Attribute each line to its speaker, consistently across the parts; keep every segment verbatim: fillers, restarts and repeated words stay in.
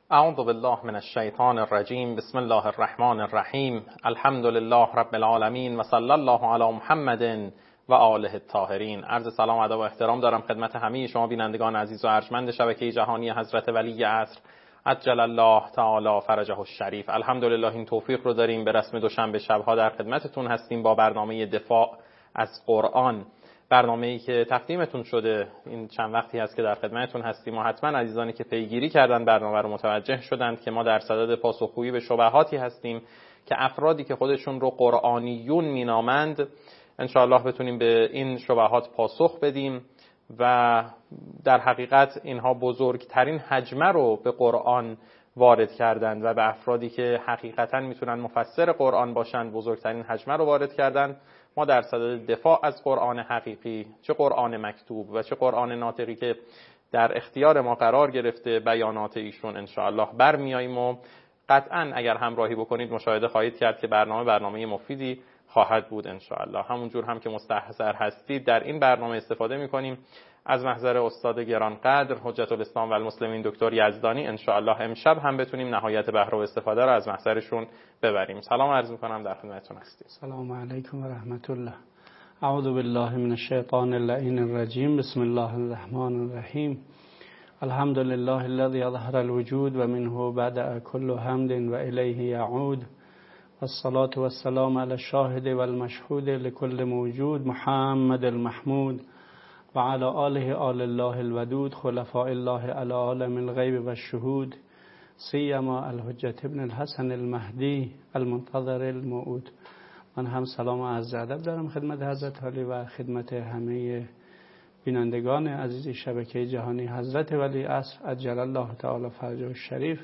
Speaker 1: اعوذ بالله من الشیطان الرجیم. بسم الله الرحمن الرحیم. الحمد لله رب العالمین و صلی الله علی محمد و آله الطاهرین. عرض سلام و ادب و احترام دارم خدمت همه شما بینندگان عزیز و ارجمند شبکه جهانی حضرت ولی عصر عجل الله تعالی فرجه الشریف. الحمدلله این توفیق رو داریم، به رسم دوشنبه شب‌ها در خدمتتون هستیم با برنامه دفاع از قرآن، برنامه‌ای که تقدیمتون شده. این چند وقتی هست که در خدمتتون هستیم و حتما عزیزانی که پیگیری کردن برنامه رو متوجه شدند که ما در صدد پاسخگویی به شبهاتی هستیم که افرادی که خودشون رو قرآنیون مینامند انشاءالله بتونیم به این شبهات پاسخ بدیم و در حقیقت اینها بزرگترین حجمه رو به قرآن وارد کردند و به افرادی که حقیقتا میتونن مفسر قرآن باشند بزرگترین حجمه رو وارد کردند. ما در صدد دفاع از قرآن حقیقی، چه قرآن مکتوب و چه قرآن ناطقی که در اختیار ما قرار گرفته، بیانات ایشون انشاءالله برمیاییم و قطعا اگر همراهی بکنید مشاهده خواهید کرد که برنامه برنامه مفیدی خواهد بود انشاءالله. همونجور هم که مستحضر هستید در این برنامه استفاده میکنیم از محضر استاد گرانقدر حجت الاسلام و المسلمین دکتر یزدانی. انشاءالله امشب هم بتونیم نهایت بهره و استفاده رو از محضرشون ببریم. سلام عرض میکنم، در خدمتتون هستیم.
Speaker 2: سلام علیکم و رحمت الله. اعوذ بالله من الشیطان اللعین الرجیم. بسم الله الرحمن الرحیم. الحمد لله الذي اظهر الوجود و منه بدأ كل حمد و الیه یعود. والصلاة والسلام على الشاهد والمشهود لكل موجود محمد المحمود و على آله آل الله الودود خلفاء الله على عالم الغیب و الشهود سیما الحجة ابن الحسن المهدی المنتظر الموعود. من هم سلام و عرض ادب دارم خدمت حضرت علی و خدمت همه بینندگان عزیز شبکه جهانی حضرت ولی عصر عجل الله تعالی فرجه الشریف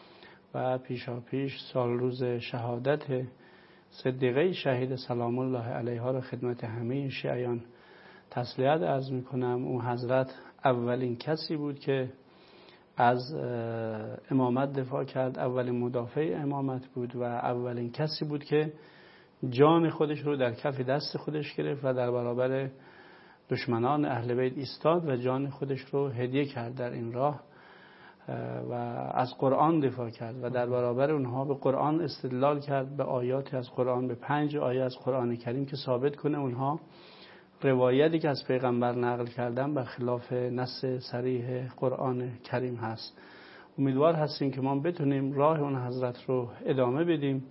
Speaker 2: و پیشا پیش سال روز شهادت صدیقه شهید سلام الله علیها را خدمت همه شیعیان تسلیت عرض میکنم. اون حضرت اولین کسی بود که از امامت دفاع کرد، اولین مدافع امامت بود و اولین کسی بود که جان خودش رو در کف دست خودش گرفت و در برابر دشمنان اهل بیت ایستاد و جان خودش رو هدیه کرد در این راه و از قرآن دفاع کرد و در برابر اونها به قرآن استدلال کرد، به آیاتی از قرآن، به پنج آیه از قرآن کریم که ثابت کنه اونها روایتی که از پیغمبر نقل کردن بر خلاف نص صریح قرآن کریم هست. امیدوار هستیم که ما بتونیم راه اون حضرت رو ادامه بدیم،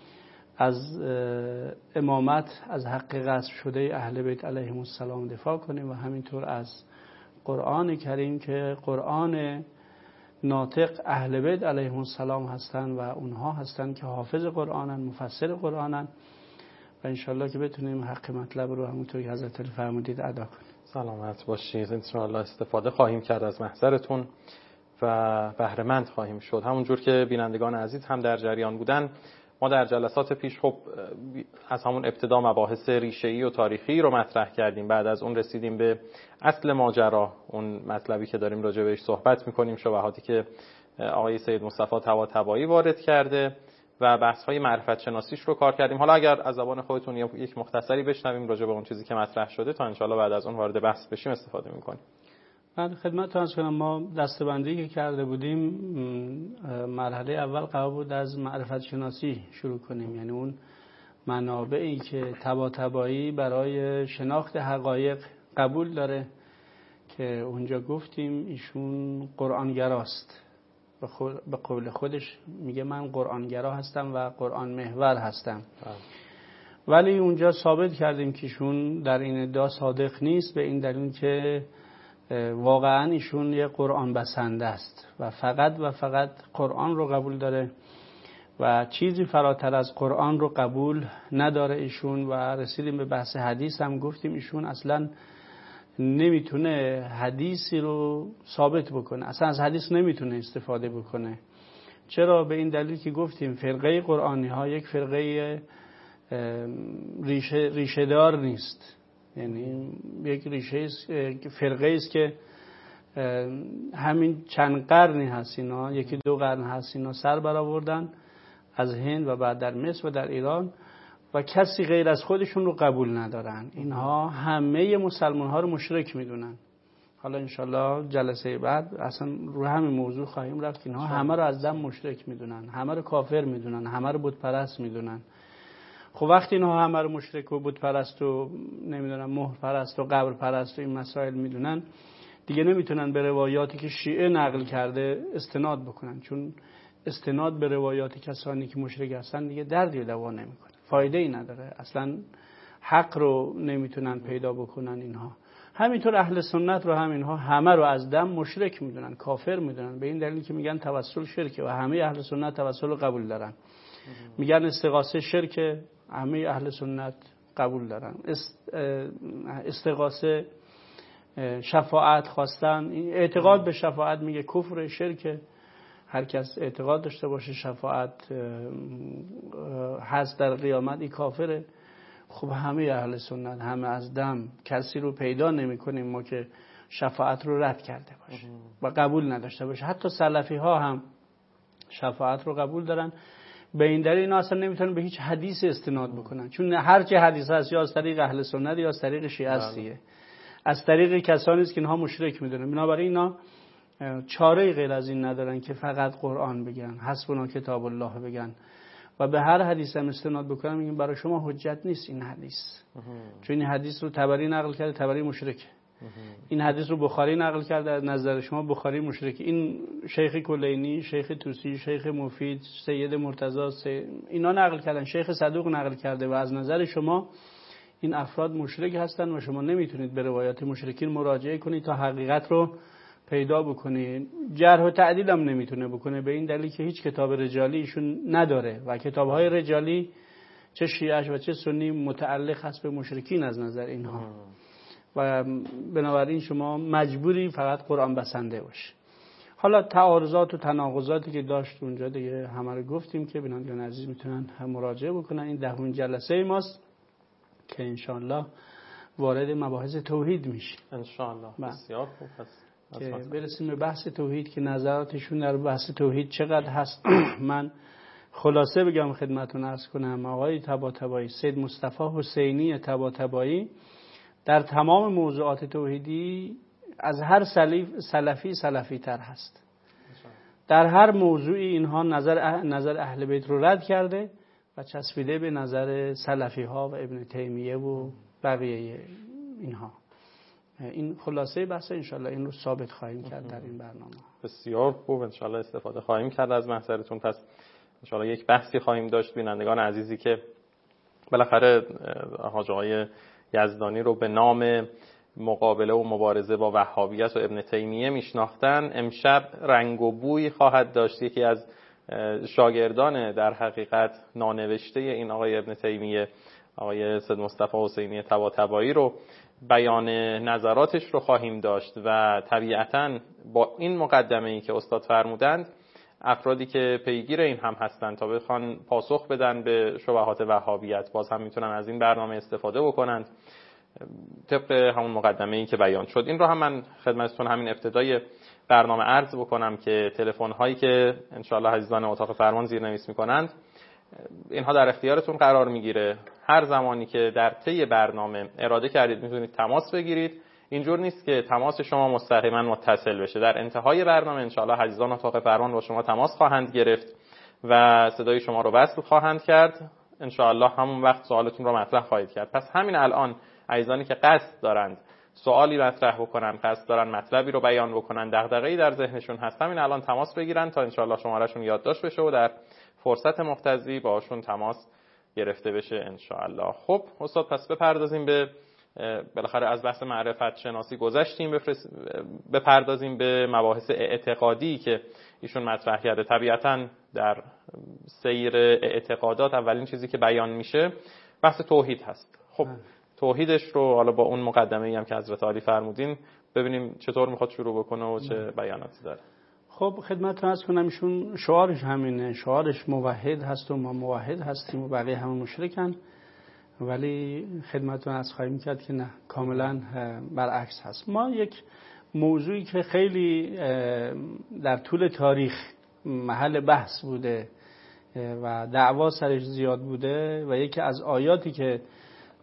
Speaker 2: از امامت، از حق غصب شده اهل بیت علیهم السلام دفاع کنیم و همینطور از قرآن کریم که قرآن ناطق اهل بیت علیهم السلام هستن و اونها هستن که حافظ قرآنن، مفسر قرآنن و انشالله که بتونیم حق مطلب رو همونطور که حضرت فرمودید ادا کنیم.
Speaker 1: سلامت باشید. انشالله استفاده خواهیم کرد از محضرتون و بهره مند خواهیم شد. همونجور که بینندگان عزیز هم در جریان بودن، ما در جلسات پیش خب از همون ابتدا مباحث ریشه‌ای و تاریخی رو مطرح کردیم. بعد از اون رسیدیم به اصل ماجرا، اون مطلبی که داریم راجع بهش صحبت می‌کنیم، شبهاتی که آقای سید مصطفی طباطبایی وارد کرده و بحث‌های معرفت شناسیش رو کار کردیم. حالا اگر از زبان خودتون یک مختصری بشنویم راجع به اون چیزی که مطرح شده تا انشالله بعد از اون وارد بحث بشیم استفاده می‌کنیم.
Speaker 2: من خدمتتون عرض کنم ما دسته‌بندی که کرده بودیم مرحله اول قرار بود از معرفت شناسی شروع کنیم، یعنی اون منابعی که طباطبایی برای شناخت حقایق قبول داره که اونجا گفتیم ایشون قرآنگراست، به قول خودش میگه من قرآنگرا هستم و قرآن محور هستم. ولی اونجا ثابت کردیم که ایشون در این ادعا صادق نیست، به این دلیل که واقعا ایشون یه قرآن بسنده است و فقط و فقط قرآن رو قبول داره و چیزی فراتر از قرآن رو قبول نداره ایشون. و رسیدیم به بحث حدیث، هم گفتیم ایشون اصلا نمیتونه حدیثی رو ثابت بکنه، اصلا از حدیث نمیتونه استفاده بکنه. چرا؟ به این دلیل که گفتیم فرقه قرآنی ها یک فرقه ریشه ریشه دار نیست، یعنی یک ریشه فرقه است که همین چند قرنی هست اینا، یکی دو قرن هست اینا سر برآوردن از هند و بعد در مصر و در ایران و کسی غیر از خودشون رو قبول ندارن. اینها همه مسلمان ها رو مشرک میدونن حالا انشالله جلسه بعد اصلا رو همین موضوع خواهیم رفت که اینها همه رو از دم مشرک میدونن، همه رو کافر میدونن، همه رو بت پرست میدونن. خب وقتی اینها همه رو مشرک و بت پرست و نمیدونم مهر پرست و قبر پرست و این مسائل میدونن، دیگه نمیتونن به روایاتی که شیعه نقل کرده استناد بکنن، چون استناد به روایات کسانی که مشرک هستن دیگه دردی دوا نمیکنه، فایده ای نداره، اصلا حق رو نمیتونن پیدا بکنن اینها. همینطور اهل سنت رو هم اینها همه رو از دم مشرک میدونن، کافر میدونن، به این دلیل که میگن توسل شرکه و همه اهل سنت توسل رو قبول دارن. میگن استغاثه شرکه، همه اهل سنت قبول دارن. استغاثه شفاعت خواستن، اعتقاد به شفاعت میگه کفر شرکه. هر کس اعتقاد داشته باشه شفاعت هست در قیامت این کافره. خب همه اهل سنت همه از دم کسی رو پیدا نمی کنیم ما که شفاعت رو رد کرده باشه و قبول نداشته باشه. حتی سلفی ها هم شفاعت رو قبول دارن. به این دلیل اینا اصلا نمیتونن به هیچ حدیث استناد بکنن، چون هر چه حدیث هست یا از طریق اهل سنت یا از طریق شیعه است دیگه، از طریق کسانی است که اینها مشرک میدونن. بنابراین اینا چاره غیر از این ندارن که فقط قرآن بگن، حسبنا کتاب الله بگن و به هر حدیث هم استناد بکنن. میگن برای شما حجت نیست این حدیث، چون این حدیث رو طبری نقل کرده، طبری مشرکه. این حدیث رو بخاری نقل کرده، از نظر شما بخاری مشرکه. این شیخ کلینی، شیخ توسی، شیخ مفید، سید مرتضی سی... اینا نقل کردن، شیخ صدوق نقل کرده و از نظر شما این افراد مشرک هستن و شما نمیتونید به روایات مشرکین مراجعه کنید تا حقیقت رو پیدا بکنید. جرح و تعدیل هم نمیتونه بکنه، به این دلیل که هیچ کتاب رجالی ایشون نداره و کتاب‌های رجالی چه شیعه و چه سنی متعلق هست به مشرکین از نظر اینها و بنابراین شما مجبوری فقط قرآن بسنده باشی. حالا تعارضات و تناقضاتی که داشت اونجا دیگه همه رو گفتیم که بینندگان عزیز میتونن مراجعه بکنن. این دهمین جلسه ماست که انشاءالله وارد مباحث توحید میشه
Speaker 1: انشاءالله. بسیار خوب هست
Speaker 2: که برسیم به بحث توحید که نظراتشون در بحث توحید چقدر هست. من خلاصه بگم خدمتتون عرض کنم، آقای طباطبایی، سید مصطفی حسینی طباطبایی در تمام موضوعات توحیدی از هر سلفی سلفی تر هست. در هر موضوعی اینها نظر اهل, نظر اهل بیت رو رد کرده و چسبیده به نظر سلفی ها و ابن تیمیه و بقیه اینها. این خلاصه بحث، انشالله این رو ثابت خواهیم کرد در این برنامه.
Speaker 1: بسیار خوب، انشالله استفاده خواهیم کرد از محضرتون. پس انشالله یک بحثی خواهیم داشت بینندگان عزیزی که بالاخره حاج آقای یزدانی رو به نام مقابله و مبارزه با وهابیت و ابن تیمیه میشناختن. امشب رنگ و بوی خواهد داشت. یکی از شاگردان در حقیقت نانوشته این آقای ابن تیمیه، آقای سید مصطفی حسینی طباطبایی رو بیان نظراتش رو خواهیم داشت و طبیعتاً با این مقدمه‌ای که استاد فرمودند افرادی که پیگیر این هم هستند تا بخوان پاسخ بدن به شبهات وهابیت باز هم میتونن از این برنامه استفاده بکنند طبق همون مقدمه‌ای که بیان شد. این رو هم من خدمتتون همین ابتدای برنامه عرض بکنم که تلفن هایی که انشاءالله عزیزان اتاق فرمان زیرنویس میکنند اینها در اختیارتون قرار میگیره. هر زمانی که در طی برنامه اراده کردید میتونید تماس بگیرید. اینجور نیست که تماس شما مستقیما متصل بشه. در انتهای برنامه انشاءالله عزیزان اتاق فرمان با شما تماس خواهند گرفت و صدای شما رو وصل خواهند کرد. انشاءالله همون وقت سوالتون رو مطرح خواهید کرد. پس همین الان عزیزانی که قصد دارند سوالی مطرح بکنن، قصد دارن مطلبی رو بیان بکنن، دغدغه‌ای در ذهنشون هست، همین الان تماس بگیرن تا انشاءالله شمارهشون یادداشت بشه و در فرصت مقتضی باشون تماس گرفته بشه انشاءالله. خب استاد پس بپردازیم به بالاخره از بحث معرفت شناسی گذشتیم، بپردازیم به مباحث اعتقادی که ایشون مطرح کرده. طبیعتاً در سیر اعتقادات اولین چیزی که بیان میشه بحث توحید هست. خب توحیدش رو حالا با اون مقدمه‌ای هم که حضرت علی فرمودین ببینیم چطور میخواد شروع بکنه و چه بیاناتی داره.
Speaker 2: خب خدمتتون عرض کنم ایشون شعارش همینه، شعارش موحد هست و ما موحد هستیم و بقیه همه مشرکن، ولی خدمتتون عرض خواهیم کرد که نه، کاملا برعکس هست. ما یک موضوعی که خیلی در طول تاریخ محل بحث بوده و دعوا سرش زیاد بوده و یکی از آیاتی که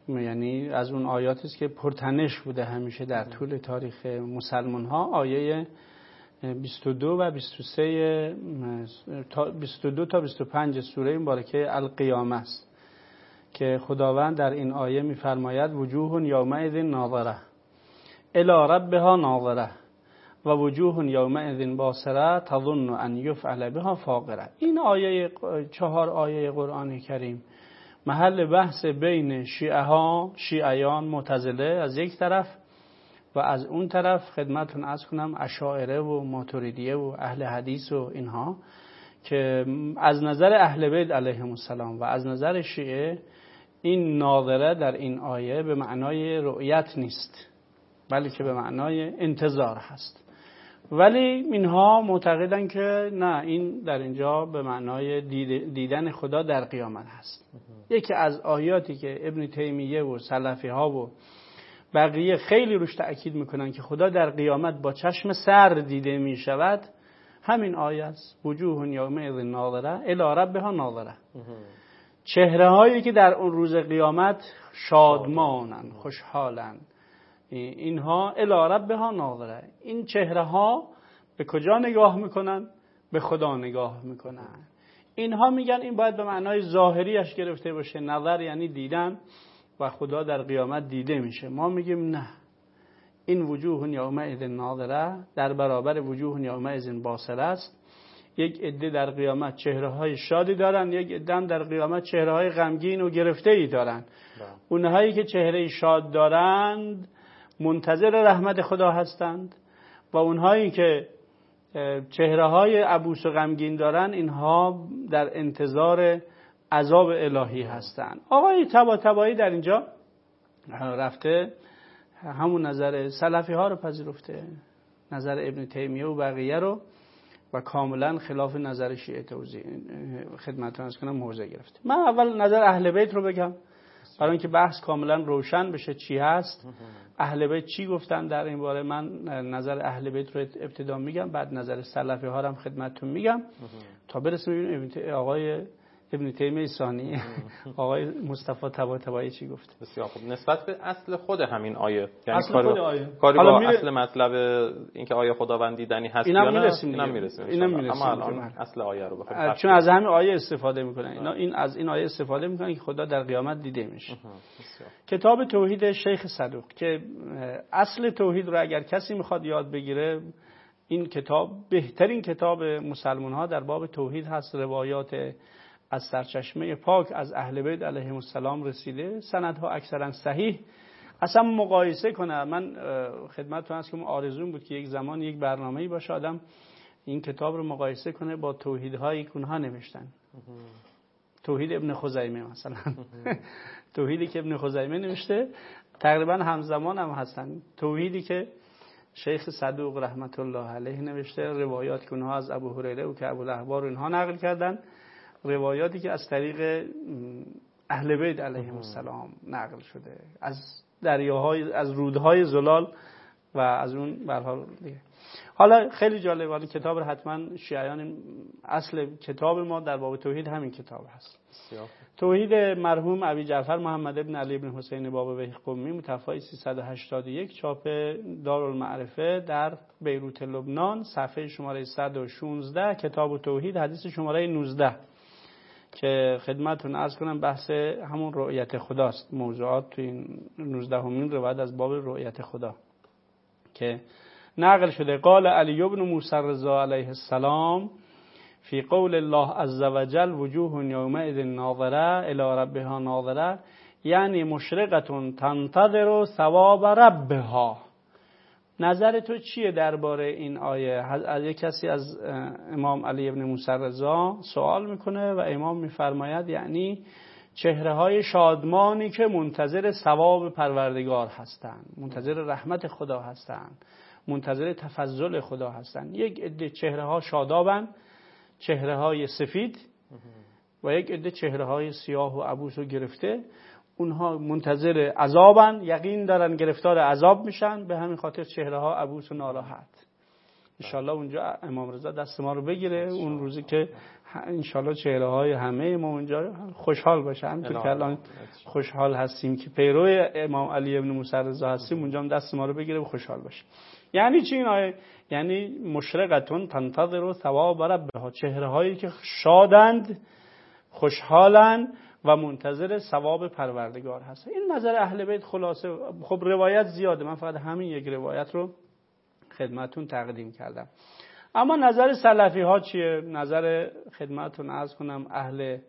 Speaker 2: یعنی از اون آیاتی است که پرتنش بوده همیشه در طول تاریخ مسلمان ها. آیه بیست و دو و بیست و سه بیست و دو تا بیست و پنج سوره مبارکه القیامه است که خداوند در این آیه می‌فرماید وجوه یومئذ ناظره الی ربها ناظره و وجوه یومئذ باسره تظن ان یفعل بها فاقره. این آیه چهار آیه قرآن کریم محل بحث بین شیعه ها، شیعیان معتزله از یک طرف و از اون طرف خدمتتون عرض کنم اشاعره و ماتریدیه و اهل حدیث و اینها، که از نظر اهل بیت علیهم السلام و از نظر شیعه این ناظره در این آیه به معنای رؤیت نیست بلکه به معنای انتظار هست. ولی اینها معتقدن که نه، این در اینجا به معنای دیدن خدا در قیامت هست. یکی از آیاتی که ابن تیمیه و سلفی ها و بقیه خیلی روش تأکید میکنن که خدا در قیامت با چشم سر دیده میشود همین آیه است، وجوه یومئذ ناظره الی ربها ناظره. چهره هایی که در اون روز قیامت شادمانن، خوشحالن، اینها الی ربها ناظره. این چهره ها به کجا نگاه میکنن؟ به خدا نگاه میکنن. اینها میگن این باید به معنای ظاهریش گرفته باشه، نظر یعنی دیدن و خدا در قیامت دیده میشه. ما میگیم نه، این وجوه یومئذ ناظره در برابر وجوه یومئذ باسره است. یک عده در قیامت چهره های شادی دارن، یک عده هم در قیامت چهره های غمگین و گرفته ای دارن. اونهایی که چهره شاد دارند منتظر رحمت خدا هستند و اونهایی که چهره های عبوس و غمگین دارن اینها در انتظار عذاب الهی هستند. آقای طباطبایی در اینجا رفته همون نظر سلفی ها رو پذیرفته، نظر ابن تیمیه و بقیه رو، و کاملا خلاف نظر شیعه توزیع خدمتتون عرض کنم موضع گرفته. من اول نظر اهل بیت رو بگم برای اینکه بحث کاملا روشن بشه چی هست، اهل بیت چی گفتن در این باره. من نظر اهل بیت رو ابتدا میگم، بعد نظر سلفی ها رو هم خدمتتون میگم تا برسیم ببینیم آقای ابن تیمیه ثانی آقای مصطفی طباطبایی چی گفت.
Speaker 1: بسیار خوب. نسبت به اصل خود همین آیه، یعنی
Speaker 2: اصل خود آیه
Speaker 1: کاری با میره... اصل مطلب اینکه آیه خداوند دیدنی هست یا نه،
Speaker 2: اینم
Speaker 1: میرسیم
Speaker 2: اینم میرسیم
Speaker 1: اما الان اصل آیه رو بخوام،
Speaker 2: چون از همین آیه استفاده میکنن اینا، این از این آیه استفاده میکنن که خدا در قیامت دیده میشه. کتاب توحید شیخ صدوق که اصل توحید رو اگر کسی میخواد یاد بگیره، این کتاب بهترین کتاب مسلمان ها در باب توحید هست. روایات از سرچشمه پاک از اهل بیت علیهم السلام رسیده، سندها اکثرا صحیح. اصلا مقایسه کنه، من خدمتتون هست که آرزوم بود که یک زمان یک برنامه‌ای باشه آدم این کتاب رو مقایسه کنه با توحیدهایی که اونها نوشتن. توحید ابن خزیمه مثلا توحیدی که ابن خزیمه نوشته تقریبا همزمان هم هستن. توحیدی که شیخ صدوق رحمت الله علیه نوشته، روایات که اونها از ابو هریره و که ابوالاحبار اینها نقل کردن، روایاتی که از طریق اهل بیت علیهم السلام نقل شده از دریاهای، از رودهای زلال و از اون به هر حال دیگه. حالا خیلی جالب، ولی کتاب رو حتما شیعیان، اصل کتاب ما در باب توحید همین کتاب هست. توحید مرحوم ابی جعفر محمد ابن علی ابن حسین بابویه قمی، متوفی سیصد و هشتاد و یک، چاپ دارالمعرفه در بیروت لبنان، صفحه شماره صد و شانزده، کتاب توحید، حدیث شماره نوزده، که خدمتتون عرض کنم بحث همون رؤیت خداست. موضوعات تو این نوزدهمین روایت از باب رؤیت خدا که نقل شده. قال علی ابن موسی رضا علیه السلام فی قول الله عز وجل وجوه یومئذ ناظره الی ربها ناظره، یعنی مشرقه تنتظر ثواب ربها. نظر تو چیه درباره این آیه؟ از یک کسی از امام علی ابن موسی رضا سوال میکنه و امام میفرماید یعنی چهره های شادمانی که منتظر ثواب پروردگار هستند، منتظر رحمت خدا هستند، منتظر تفضل خدا هستند. یک عده چهره ها شادابن، چهره های سفید، و یک عده چهره های سیاه و عبوس و گرفته، اونها منتظر عذابن، یقین دارن گرفتار عذاب میشن، به همین خاطر چهره ها عبوس و ناراحت. ان شاء الله اونجا امام رضا دست ما رو بگیره اون روزی که انشالله چهره های همه ما اونجا خوشحال باشه. همینطور که الان خوشحال هستیم که پیرو امام علی ابن موسی رضا هستیم، اونجا هم دست ما رو بگیره و خوشحال باشه. یعنی چی این آیه؟ یعنی مشرقتون تنتظر ثواب ربها، چهره هایی که شادند، خوشحالند و منتظر ثواب پروردگار هست. این نظر اهل بیت. خلاصه خب روایت زیاده، من فقط همین یک روایت رو خدمتون تقدیم کردم. اما نظر سلفی ها چیه؟ نظر خدمتون عرض کنم اهل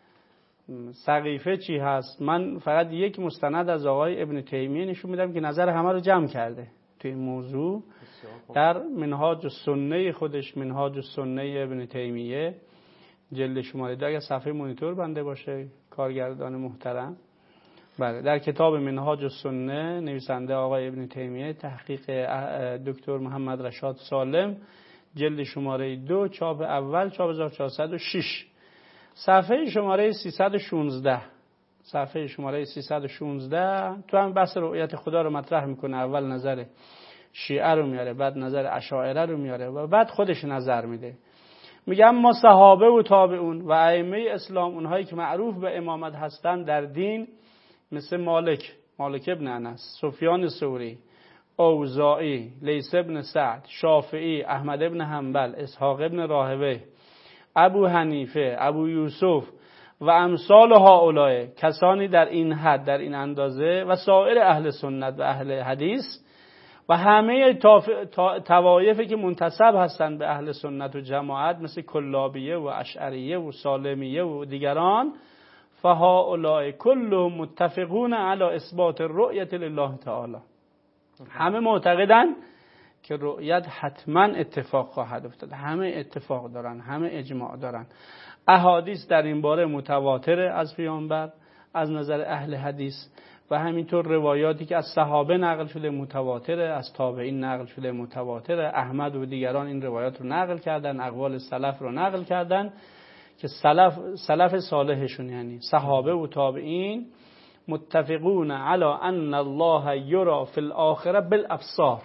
Speaker 2: سقیفه چی هست؟ من فقط یک مستند از آقای ابن تیمیه نشون میدم که نظر همه رو جمع کرده توی این موضوع در منهاج السنه خودش. منهاج السنه ابن تیمیه جلد شماره دو، اگر صفحه مونیتور بنده باشه کارگردان محترم، بله، در کتاب منهاج السنه نویسنده آقای ابن تیمیه، تحقیق دکتر محمد رشاد سالم، جلد شماره دو، چاپ اول، چاپ هزار و چهارصد و شش، صفحه شماره سیصد و شانزده، صفحه شماره سیصد و شانزده تو هم بحث رؤیت خدا رو مطرح میکنه. اول نظر شیعه رو میاره، بعد نظر اشاعره رو میاره و بعد خودش نظر میده. میگم ما صحابه و تابعون و ائمه اسلام، اونهایی که معروف به امامت هستن در دین، مثل مالک، مالک ابن انس، سفیان ثوری، اوزاعی، لیث ابن سعد، شافعی، احمد ابن حنبل، اسحاق ابن راهوی، ابو حنیفه، ابو یوسف و امثال هؤلاء، کسانی در این حد، در این اندازه، و سایر اهل سنت و اهل حدیث و همه توایفی که منتسب هستند به اهل سنت و جماعت، مثل کلابیه و اشعریه و سالمیه و دیگران، فهؤلاء كلهم متفقون على اثبات الرؤیة لله تعالی. همه معتقدن که رؤیت حتما اتفاق خواهد افتاد. همه اتفاق دارن، همه اجماع دارن. احادیث در این باره متواتره از پیامبر از نظر اهل حدیث، و همینطور روایاتی که از صحابه نقل شده متواتره، از تابعین نقل شده متواتره. احمد و دیگران این روایات رو نقل کردن، اقوال سلف رو نقل کردن که سلف سلف صالحشون یعنی صحابه و تابعین متفقون علی ان الله یرا فی الاخره بالابصار.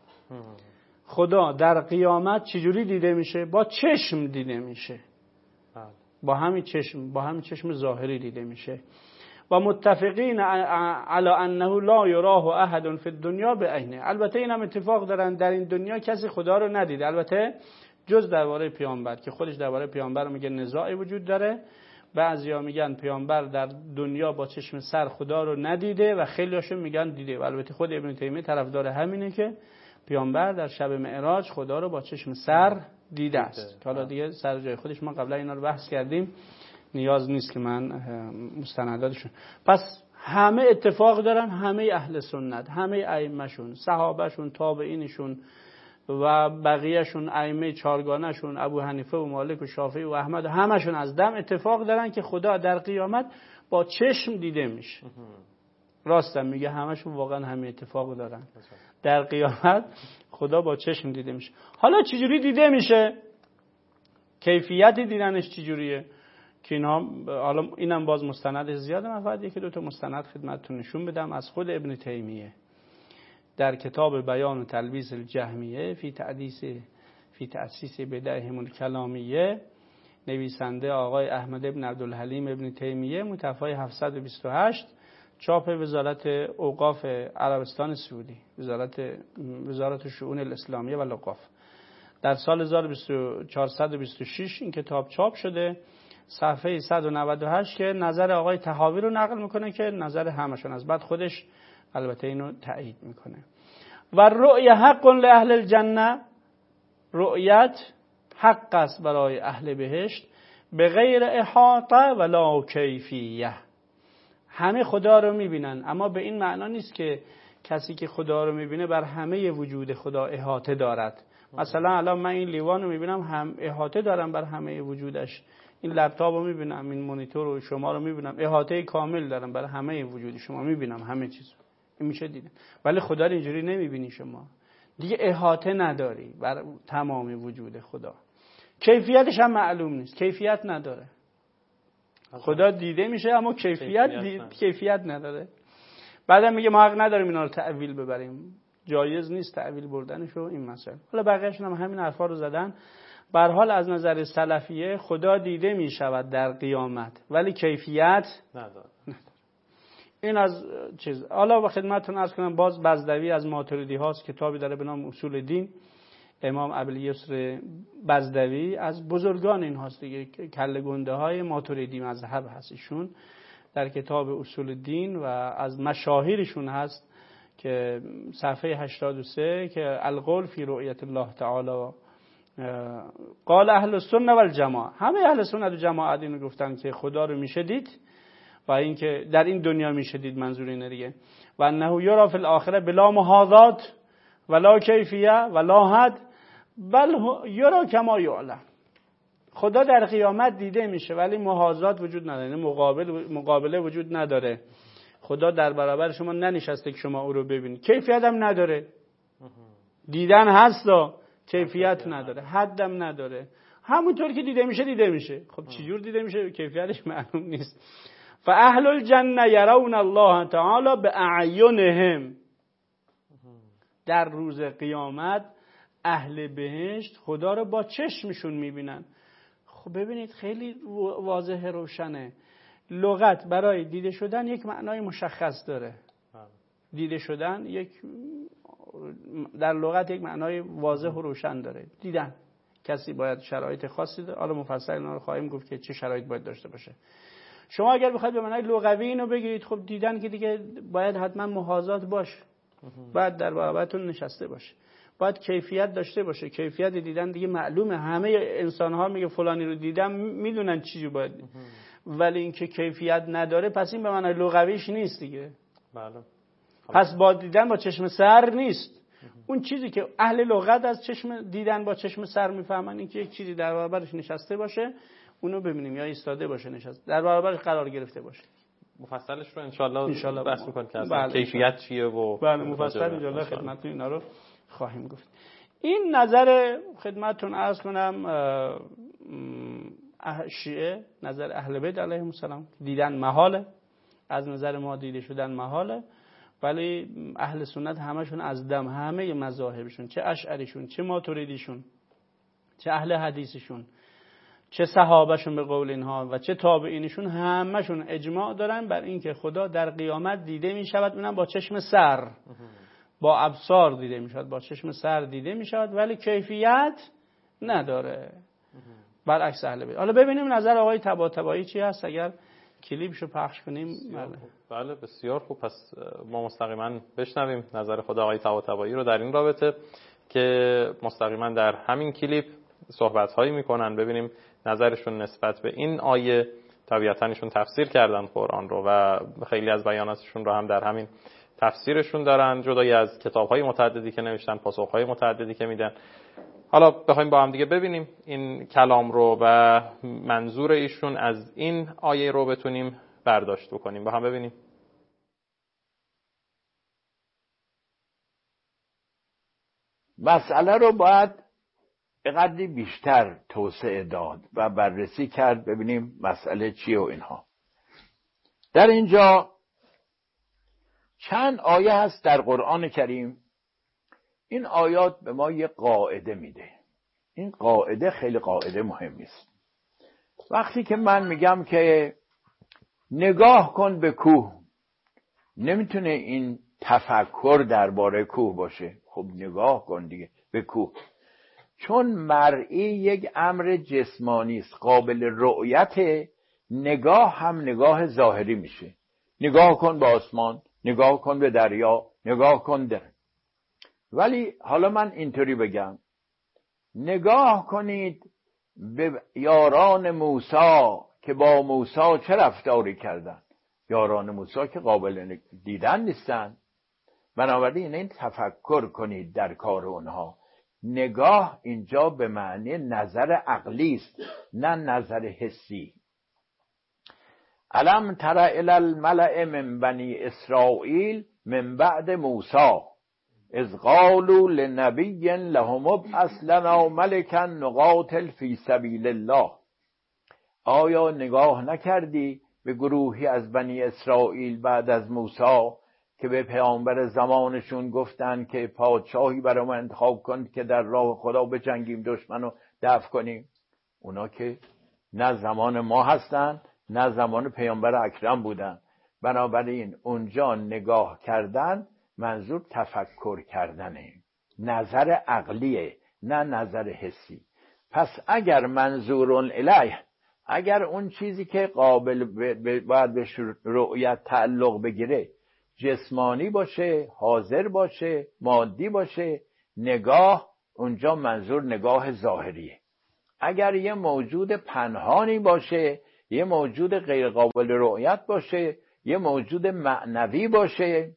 Speaker 2: خدا در قیامت چجوری دیده میشه؟ با چشم دیده میشه، با همین چشم، با همین چشم ظاهری دیده میشه. و متفقین علی انه لا یراه احد فی الدنیا بعینه. البته این هم اتفاق دارن در این دنیا کسی خدا رو ندیده، البته جز درباره پیامبر که خودش درباره پیامبر میگه نزاعی وجود داره. بعضیا میگن پیامبر در دنیا با چشم سر خدا رو ندیده و خیلیاشون میگن دیده، و البته خود ابن تیمیه طرفدار همینه که پیامبر در شب معراج خدا رو با چشم سر دیده است. حالا دیگه سر جای خودش، ما قبلا اینا رو بحث کردیم، نیاز نیست که من مستنداتشون. پس همه اتفاق دارن، همه اهل سنت، همه ائمه‌شون، صحابه‌شون، تابعینشون و بقیه‌شون، ائمه چهارگانه‌شون، ابو حنیفه و مالک و شافعی و احمد، همشون از دم اتفاق دارن که خدا در قیامت با چشم دیده میشه. راستم میگه همشون واقعا همه اتفاق دارن، در قیامت خدا با چشم دیده میشه. حالا چجوری دیده میشه؟ کیفیت دیدنش چجوریه؟ که اینا حالا اینم باز مستند زیاده، من فقط یکی دو تا مستند خدمتتون نشون بدم از خود ابن تیمیه در کتاب بیان و تلبیس الجهمیه فی تأسیس فی تأسیس بدعهم الکلامیه، نویسنده آقای احمد ابن عبدالحلیم ابن تیمیه، متوفی هفتصد و بیست و هشت، چاپ وزارت اوقاف عربستان سعودی، وزارت وزارت شؤون الاسلامیه و الاوقاف. در سال هزار و چهارصد و بیست و شش این کتاب چاپ شده. صفحه صد و نود و هشت که نظر آقای طحاوی رو نقل میکنه که نظر همشون از بعد خودش البته اینو تایید میکنه. و رؤیه حق لأهل الجنه، رؤیت حق است برای اهل بهشت، به غیر احاطه ولا کیفیه. همه خدا رو میبینن، اما به این معنا نیست که کسی که خدا رو میبینه بر همه وجود خدا احاطه دارد. مثلا الان من این لیوان رو میبینم، هم احاطه دارم بر همه وجودش. این لپتاپ رو میبینم، این مانیتور رو، شما رو میبینم، احاطه کامل دارم برای همه وجود شما، میبینم همه چیز. این میشه دیدن. ولی خدا رو اینجوری نمیبینی، شما دیگه احاطه نداری بر تمام وجود خدا. کیفیتش هم معلوم نیست، کیفیت نداره. خدا دیده میشه اما کیفیت کیفیت, کیفیت نداره. بعدم میگه ما حق نداریم اینا رو تأویل ببریم، جایز نیست تأویل بردنشو این مسائل. حالا بقیه‌شون هم همین حرفا رو زدن به هر حال از نظر سلفیه خدا دیده می شود در قیامت ولی کیفیت
Speaker 1: نداره.
Speaker 2: این از چیز. حالا با خدمتتون عرض کنم باز بزدوی از ماتریدی هاست، کتابی داره به نام اصول دین. امام ابوالیسر بزدوی از بزرگان این هاست دیگه، کله گنده های ماتریدی مذهب هست ایشون، در کتاب اصول دین و از مشاهیرشون هست که صفحه هشتاد و سه که القول فی رؤیت الله تعالی قال اهل السنه والجماعه، همه اهل سنت و جماعت اینو گفتن که خدا رو میشه دید و اینکه در این دنیا میشه دید، منظور اینه دیگه. و انه یرا فی الاخره بلا محاذات ولا کیفیه ولا حد بل یرا کما یعلم، خدا در قیامت دیده میشه ولی محاذات وجود نداره، مقابل مقابله وجود نداره. خدا در برابر شما ننشسته که شما او رو ببینید، کیفیت هم نداره. دیدن هست و کیفیت نداره، حدم نداره. همونطور که دیده میشه دیده میشه. خب چجور دیده میشه؟ کیفیتش معلوم نیست. فاهل الجنه یرون الله تعالی باعینهم، در روز قیامت اهل بهشت خدا رو با چشمشون میبینن. خب ببینید خیلی واضح روشنه، لغت برای دیده شدن یک معنای مشخص داره. دیده شدن یک در لغت یک معنای واضح و روشن داره. دیدن کسی باید شرایط خاصی داره، حالا مفصل اینا رو خواهیم گفت که چه شرایط باید داشته باشه. شما اگر بخواید به معنای لغوی اینو بگیرید، خب دیدن که دیگه باید حتما محاذات باشه، باید در برابرتون نشسته باشه، باید کیفیت داشته باشه. کیفیت دیدن دیگه معلومه، همه انسان ها میگه فلانی رو دیدم، میدونن چی باید، ولی اینکه کیفیت نداره پس این به معنای لغویش نیست دیگه.
Speaker 1: بله.
Speaker 2: پس با دیدن با چشم سر نیست. اون چیزی که اهل لغت از چشم دیدن با چشم سر میفهمن این که یک چیزی در برابرش نشسته باشه، اونو ببینیم، یا ایستاده باشه، نشسته در برابرش قرار گرفته باشه.
Speaker 1: مفصلش رو ان شاء الله بحث می‌کنیم که
Speaker 2: بله.
Speaker 1: کیفیت چیه و
Speaker 2: بله مفصل ان شاء الله خدمتتون اینا رو خواهیم گفت. این نظر خدمتتون عرض کنم شیعه، نظر اهل بیت علیهم السلام، دیدن محاله، از نظر ما دیده شدن محاله، ولی اهل سنت همشون از دم، همه مذاهبشون، چه اشعریشون، چه ماتریدیشون، چه اهل حدیثشون، چه صحابهشون به قول اینها و چه تابعینشون، همشون اجماع دارن بر این که خدا در قیامت دیده می شود، اونم با چشم سر، با ابصار دیده می شود، با چشم سر دیده می شود، ولی کیفیت نداره، برعکس اهل بیت. حالا ببینیم نظر آقای طباطبایی چی هست، اگر کلیپشو پخش کنیم. بله.
Speaker 1: بله بسیار خوب. پس ما مستقیما بشنویم نظر خود آقای طباطبایی رو در این رابطه که مستقیما در همین کلیپ صحبت هایی میکنن، ببینیم نظرشون نسبت به این آیه. طبیعتاً ایشون تفسیر کردن قرآن رو و خیلی از بیاناتشون رو هم در همین تفسیرشون دارن، جدای از کتاب‌های متعددی که نوشتن، پاسخ‌های متعددی که میدن. حالا بخوایم با هم دیگه ببینیم این کلام رو و منظور ایشون از این آیه رو بتونیم برداشت بکنیم، با هم ببینیم.
Speaker 3: مسئله رو باید به قدری بیشتر توسعه داد و بررسی کرد، ببینیم مسئله چیه و اینها. در اینجا چند آیه هست در قرآن کریم، این آیات به ما یه قاعده میده. این قاعده خیلی قاعده مهمی است. وقتی که من میگم که نگاه کن به کوه، نمیتونه این تفکر درباره کوه باشه. خب نگاه کن دیگه به کوه، چون مرئی یک امر جسمانی است، قابل رؤیت. نگاه هم نگاه ظاهری میشه. نگاه کن به آسمان، نگاه کن به دریا، نگاه کن در. ولی حالا من اینطوری بگم، نگاه کنید به یاران موسی که با موسی چه رفتاری کردن. یاران موسی که قابل دیدن نیستن، بنابراین این تفکر کنید در کار اونها. نگاه اینجا به معنی نظر عقلی است، نه نظر حسی. الم تر الی الملأ من بنی اسرائیل من بعد موسی اذ قالوا لنبی لهم ابعث لنا ملکا نقاتل فی سبیل الله. آیا نگاه نکردی به گروهی از بنی اسرائیل بعد از موسی که به پیامبر زمانشون گفتن که پادشاهی برای ما انتخاب کن که در راه خدا بجنگیم، دشمنو دفع کنیم؟ اونا که نه زمان ما هستن نه زمان پیامبر اکرم بودن. بنابراین اونجا نگاه کردن منظور تفکر کردنه، نظر عقلیه نه نظر حسی. پس اگر منظور الیه، اگر اون چیزی که قابل باید به رؤیت تعلق بگیره جسمانی باشه، حاضر باشه، مادی باشه، نگاه اونجا منظور نگاه ظاهریه. اگر یه موجود پنهانی باشه، یه موجود غیر قابل رؤیت باشه، یه موجود معنوی باشه،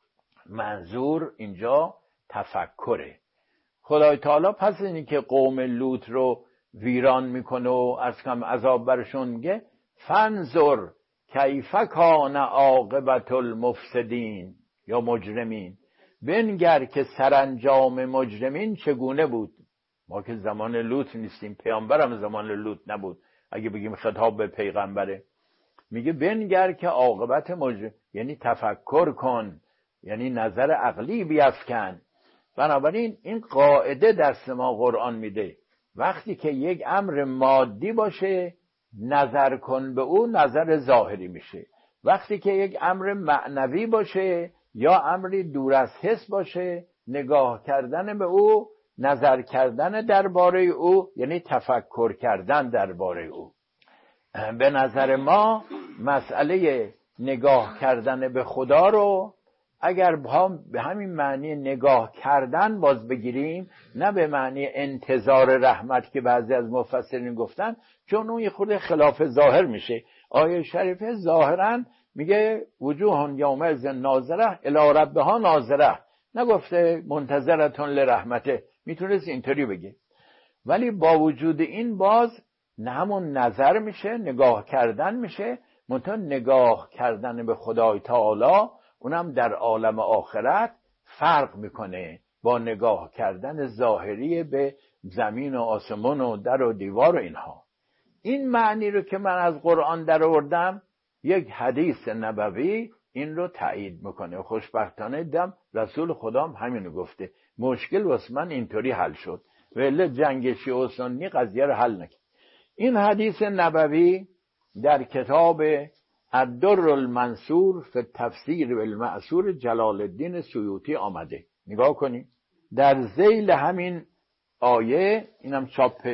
Speaker 3: منظور اینجا تفکره. خدای تعالی پس اینی که قوم لوط رو ویران میکنه و از کم عذاب برشون میگه فانظر کیف کان عاقبت المفسدین یا مجرمین، بنگر که سرانجام مجرمین چگونه بود. ما که زمان لوط نیستیم، پیامبرم زمان لوط نبود، اگه بگیم خطاب به پیغمبره. میگه بنگر که عاقبت مجرم، یعنی تفکر کن، یعنی نظر عقلی بیفکن. بنابراین این قاعده دست ما قرآن میده، وقتی که یک امر مادی باشه نظر کن به او، نظر ظاهری میشه. وقتی که یک امر معنوی باشه یا امری دور از حس باشه، نگاه کردن به او، نظر کردن درباره او، یعنی تفکر کردن درباره او. به نظر ما مسئله نگاه کردن به خدا رو اگر به همین معنی نگاه کردن باز بگیریم، نه به معنی انتظار رحمت که بعضی از مفسرین گفتن، چون اون یه خورده خلاف ظاهر میشه. آیه شریفه ظاهرا میگه وجوه یومئذ ناظره الی ربها ناظره، نگفته منتظرتون لرحمته، میتونست اینطوری بگه. ولی با وجود این باز نه همون نظر میشه، نگاه کردن میشه، منتها نگاه کردن به خدای تعالی اونم در عالم آخرت فرق میکنه با نگاه کردن ظاهری به زمین و آسمان و در و دیوار و اینها. این معنی رو که من از قرآن در آوردم، یک حدیث نبوی این رو تایید میکنه. خوشبختانه دم رسول خدا هم همینو گفته. مشکل واسه من اینطوری حل شد، ولی جنگ شیعه و سنی قضیه رو حل نکرد. این حدیث نبوی در کتاب الدر المنصور فی التفسیر بالمأثور جلال الدین سیوطی آمده. نگاه کنید در ذیل همین آیه، اینم چاپ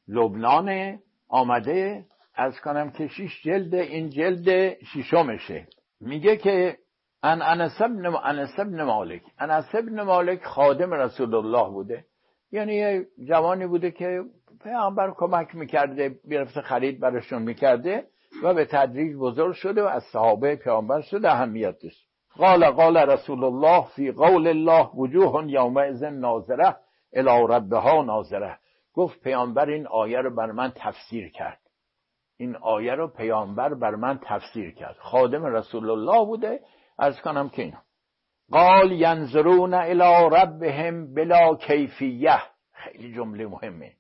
Speaker 3: لبنان آمده، از کنم که شش جلد، این جلد ششمشه. میگه که ان انس بن انس بن مالک انس بن مالک خادم رسول الله بوده، یعنی یه جوانی بوده که پیامبر کمک میکرده، میرفته خرید براشون میکرده و به تدریج بزرگ شده و از صحابه پیامبر شده، اهمیت داشت. قال قال رسول الله فی قول الله وجوه یومئذ ناظره الی ربها ناظره. گفت پیامبر این آیه رو بر من تفسیر کرد. این آیه رو پیامبر بر من تفسیر کرد. خادم رسول الله بوده. عرض کنم که اینا قال ینظرون الی ربهم بلا کیفیه، خیلی جمله مهمه،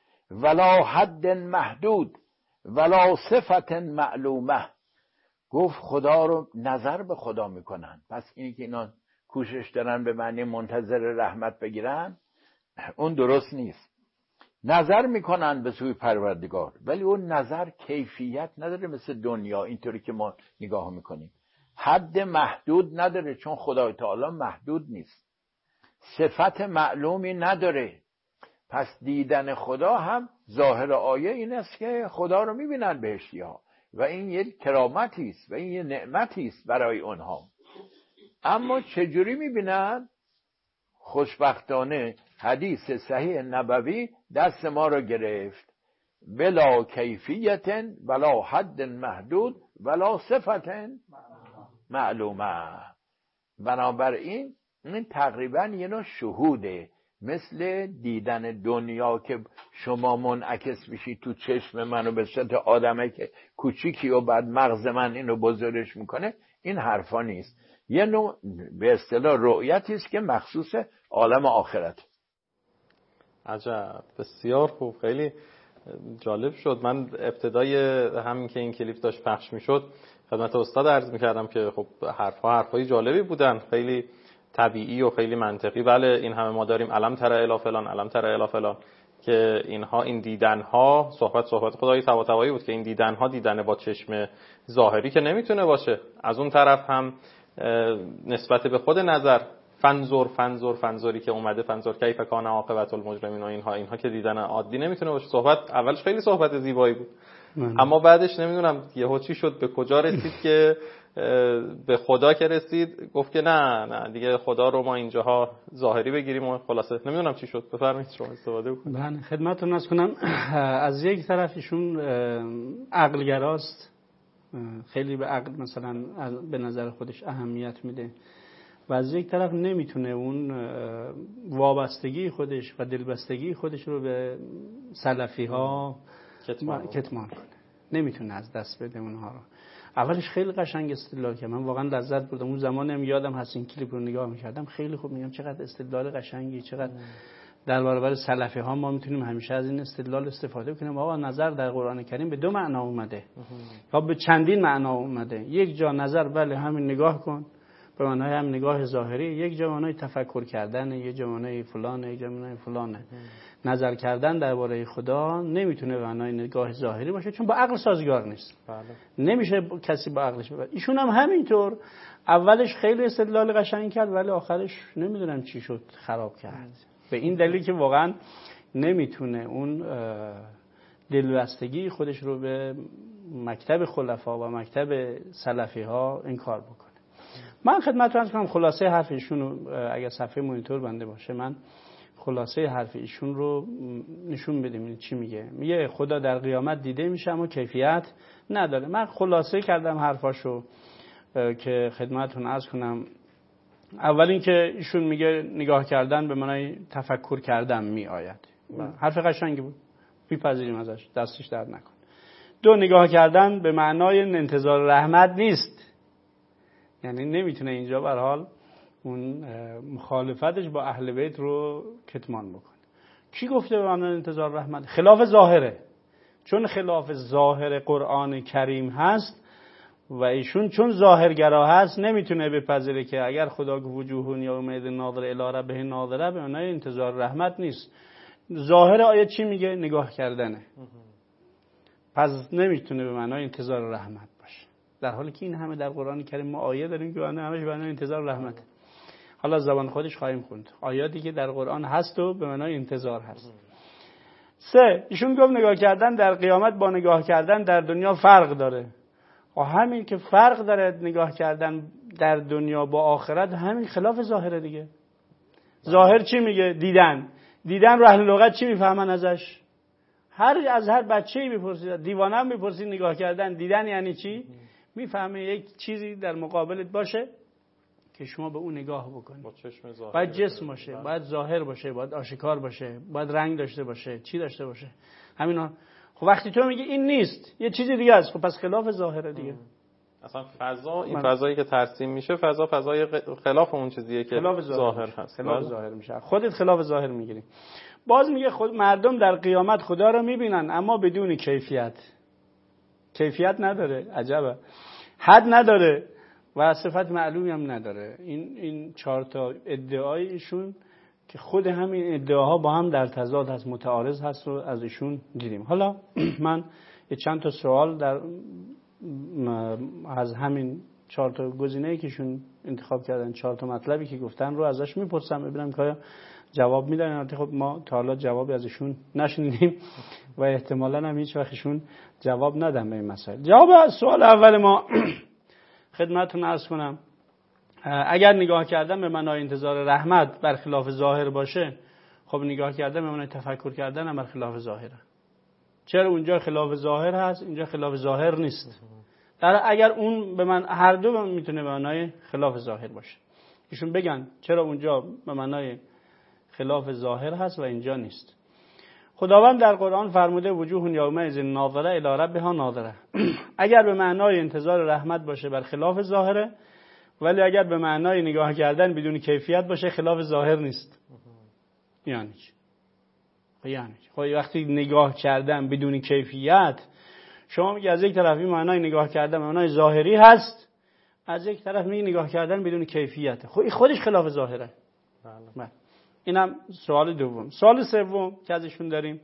Speaker 3: ولا حد محدود ولا صفت معلومه. گفت خدا رو نظر به خدا میکنن. پس اینی که اینا کوشش دارن به معنی منتظر رحمت بگیرن، اون درست نیست. نظر میکنن به سوی پروردگار، ولی اون نظر کیفیت نداره مثل دنیا اینطوری که ما نگاه میکنیم. حد محدود نداره چون خدای تعالی محدود نیست. صفت معلومی نداره. پس دیدن خدا هم ظاهر آیه این است که خدا رو میبینن بهشتی ها و این یک کرامتی است و این یک نعمتی است برای اونها. اما چجوری میبینن؟ خوشبختانه حدیث صحیح نبوی دست ما رو گرفت. بلا کیفیت ولا حد محدود ولا صفت معلومه. بنابراین این تقریبا یه نوع شهوده، مثل دیدن دنیا که شما منعکس بشی تو چشم منو به صورت آدمه که کوچیکی و بعد مغز من اینو بزرگش میکنه. این حرفا نیست. یه نوع به اصطلاح رؤیتی است که مخصوص عالم آخرت.
Speaker 1: عجب، بسیار خوب، خیلی جالب شد. من ابتدای همین که این کلیپ داشت پخش میشد خدمت استاد عرض میکردم که خب حرفها حرفای جالبی بودن، خیلی طبیعی و خیلی منطقی. بله این همه ما داریم علم تر الی فلان، علم تر الی فلان، که اینها این دیدنها صحبت صحبت خدای طباطبایی بود که این دیدنها دیدن با چشم ظاهری که نمیتونه باشه. از اون طرف هم نسبت به خود نظر فنزور فنزور فنزوری که اومده فنزور کیف کان عاقبت المجرمین و اینها اینها که دیدن عادی نمیتونه باشه. صحبت اولش خیلی صحبت زیبایی بود من. اما بعدش نمیدونم یهو چی شد، به کجا رسید که به خدا که رسید گفت که نه نه دیگه خدا رو ما اینجاها ظاهری بگیریم و خلاصه نمیدونم چی شد. بفرمایید شما استفاده بکنید.
Speaker 2: من خدمتتون عرض کنم از یک طرف ایشون عقل گراست، خیلی به عقل مثلا به نظر خودش اهمیت میده و از یک طرف نمیتونه اون وابستگی خودش و دلبستگی خودش رو به سلفی ها کتمان, کتمان کنه، نمیتونه از دست بده اونها رو. اولش خیلی قشنگ استدلال کرد، من واقعا لذت بردم. اون زمانم یادم هست این کلیپ رو نگاه میکردم خیلی خوب، میگم چقدر استدلال قشنگی، چقدر در برابر سلفی ها ما میتونیم همیشه از این استدلال استفاده کنیم. آقا نظر در قرآن کریم به دو معنا اومده یا به چندین معنا اومده. یک جا نظر بله همین نگاه کن به معنای هم نگاه ظاهری، یک جا معنای تفکر کردن، یک جا معنای فلانه، یک جا معنای فلانه. نظر کردن درباره خدا نمیتونه به معنای نگاه ظاهری باشه چون با عقل سازگار نیست. بله. نمیشه کسی با عقلش ببره. ایشون هم همینطور اولش خیلی استدلال قشنگ کرد ولی آخرش نمیدونم چی شد خراب کرد. به این دلیل که واقعا نمیتونه اون دلبستگی خودش رو به مکتب خلفا و مکتب سلفی ها انکار بکنه. من خدمتتون عرض کنم خلاصه حرف ایشون رو اگر صفحه مونیتور بنده باشه من خلاصه حرف ایشون رو نشون بدیم چی میگه. میگه خدا در قیامت دیده میشه اما کیفیت نداره. من خلاصه کردم حرفاشو که خدمتتون عرض کنم. اول این که ایشون میگه نگاه کردن به معنای تفکر کردن می آید. حرف قشنگی بود، میپذیریم ازش، دستش درد نکن. دو، نگاه کردن به معنای انتظار رحمت نیست، یعنی نمیتونه اینجا به هر حال اون مخالفتش با اهل بیت رو کتمان بکنه. کی گفته به معنای انتظار رحمت؟ خلاف ظاهره، چون خلاف ظاهر قرآن کریم هست و ایشون چون ظاهرگرا هست نمیتونه بپذیره که اگر خدا وجوه یومئذ ناظره الی ربه ناظره به معنای انتظار رحمت نیست. ظاهر آیه چی میگه؟ نگاه کردنه. پس نمیتونه به معنای انتظار رحمت باشه، در حالی که این همه در قرآن کریم ما آیه داریم که همش به معنای انتظار رحمت. حالا زبان خودش خواهیم خوند آیاتی که در قرآن هست و به معنای انتظار هست. سه، ایشون گفت نگاه کردن در قیامت با نگاه کردن در دنیا فرق داره. و همین که فرق داره نگاه کردن در دنیا با آخرت، همین خلاف ظاهره دیگه. ظاهر چی میگه؟ دیدن. دیدن رو اهل لغت چی میفهمن ازش؟ هر از هر بچه‌ای بپرسید، دیوانه هم بپرسید نگاه کردن دیدن یعنی چی؟ میفهمه یک چیزی در مقابلت باشه که شما به اون نگاه بکنید. با چشم ظاهر. باید جسم باشه، باید ظاهر باشه، باید آشکار باشه، باید رنگ داشته باشه، چی داشته باشه. همینا. خب وقتی تو میگی این نیست، یه چیزی دیگه است، خب پس خلاف ظاهره دیگه.
Speaker 1: اصلا فضا، این فضایی که ترسیم میشه فضا فضای خلاف اون چیزیه که ظاهر, ظاهر هست.
Speaker 2: خلاف ظاهر میشه. خودت خلاف ظاهر میگیری. باز میگه خود مردم در قیامت خدا رو میبینن اما بدون کیفیت. کیفیت نداره. عجبه. حد نداره و صفت معلومی هم نداره. این این چهار تا ادعای ایشون که خود همین ادعاها با هم در تضاد هست، متعارض هست رو از ایشون دیدیم. حالا من یه چند تا سوال در از همین چهار تا گزینه‌ای که ایشون انتخاب کردن، چهار تا مطلبی که گفتن رو ازش میپرسم ببینم که جواب میدن. البته خب ما تا حالا جوابی از ایشون نشنیدیم و احتمالاً هم هیچ وقت ایشون جواب ندن به این مسائل. جواب سوال اول ما خدمتتون عرض کنم، اگر نگاه کردن به معنای انتظار رحمت برخلاف ظاهر باشه، خب نگاه کردن به معنای تفکر کردن هم برخلاف ظاهره. چرا اونجا خلاف ظاهر هست اینجا خلاف ظاهر نیست؟ در اگر اون به من هر دو میتونه به معنای خلاف ظاهر باشه. ایشون بگن چرا اونجا به معنای خلاف ظاهر هست و اینجا نیست. خداوند در قرآن فرموده وجوه یومئذ ناظره الی ربها ناظره. اگر به معنای انتظار رحمت باشه بر خلاف ظاهره، ولی اگر به معنای نگاه کردن بدون کیفیت باشه خلاف ظاهر نیست. یعنی چی؟ یعنی چی؟ خب وقتی نگاه کردن بدون کیفیت، شما میگی از یک طرف این معنای نگاه کردن معنای ظاهری هست، از یک طرف میگی نگاه کردن بدون کیفیت. خب این خودش خلاف ظاهره. بله. اینم سوال دوم. سوال سوم که ازشون داریم،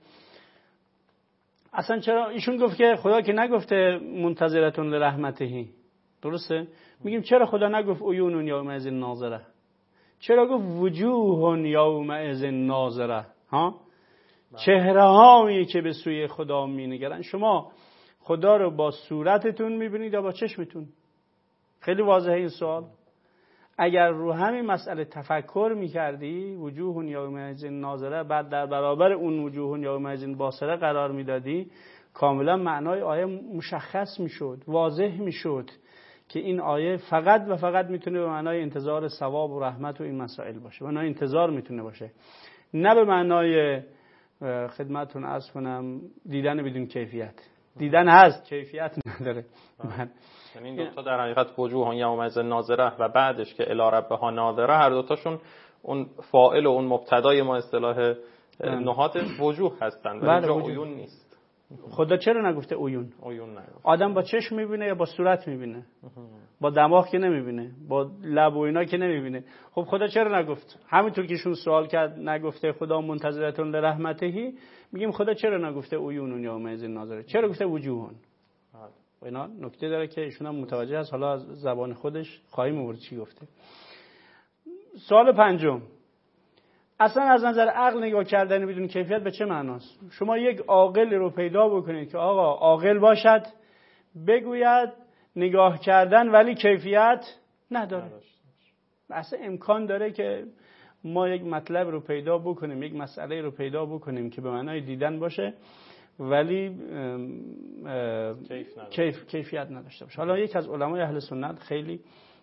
Speaker 2: اصلا چرا ایشون گفت که خدا که نگفته منتظرتون لرحمتهی، درسته؟ میگیم چرا خدا نگفت عیون یومئذ ناظره؟ چرا گفت وجوه یومئذ ناظره؟ ها؟ چهره هایی که به سوی خدا مینگرن. شما خدا رو با صورتتون میبینید یا با چشمتون؟ خیلی واضحه این سوال. اگر رو همین مسئله تفکر میکردی، وجوه یومئذ ناظره، بعد در برابر اون وجوه یومئذ باصره قرار میدادی، کاملا معنای آیه مشخص میشد، واضح میشد که این آیه فقط و فقط میتونه به معنای انتظار ثواب و رحمت و این مسائل باشه. معنای انتظار میتونه باشه، نه به معنای خدمتتون عرض کنم دیدن بدون کیفیت. دیدن هست، کیفیت نداره.
Speaker 1: یعنی این دو تا در حقیقت وجوه یومئذ ناظره و بعدش که الی ربها ناظره، هر دو تاشون اون فاعل و اون مبتدای ما اصطلاح نحات وجوه هستن، ولی اینجا عیون نیست.
Speaker 2: خدا چرا نگفته عیون؟
Speaker 1: عیون نگفت.
Speaker 2: آدم با چشم میبینه یا با صورت میبینه؟ با دماغ که نمیبینه، با لب و اینا که نمیبینه. خب خدا چرا نگفت؟ همینطور که شون سوال کرد نگفته خدا منتظرتون لرحمتهی، میگیم خدا چرا نگفته عیون یومئذ ناظره؟ چرا گفته وجوهون؟ و اینا نکته داره که ایشون هم متوجه است، حالا از زبان خودش خواهیم آورد چی گفته. سوال پنجم، اصلا از نظر عقل نگاه کردن بدون کیفیت به چه معناست؟ شما یک عاقل رو پیدا بکنید که آقا عاقل باشد، بگوید نگاه کردن ولی کیفیت نداره. اصلا امکان داره که ما یک مطلب رو پیدا بکنیم، یک مسئله رو پیدا بکنیم که به معنای دیدن باشه ولی کیف کیف کیفیت نداشته باشه. حالا یک از علمای اهل سنت خیلی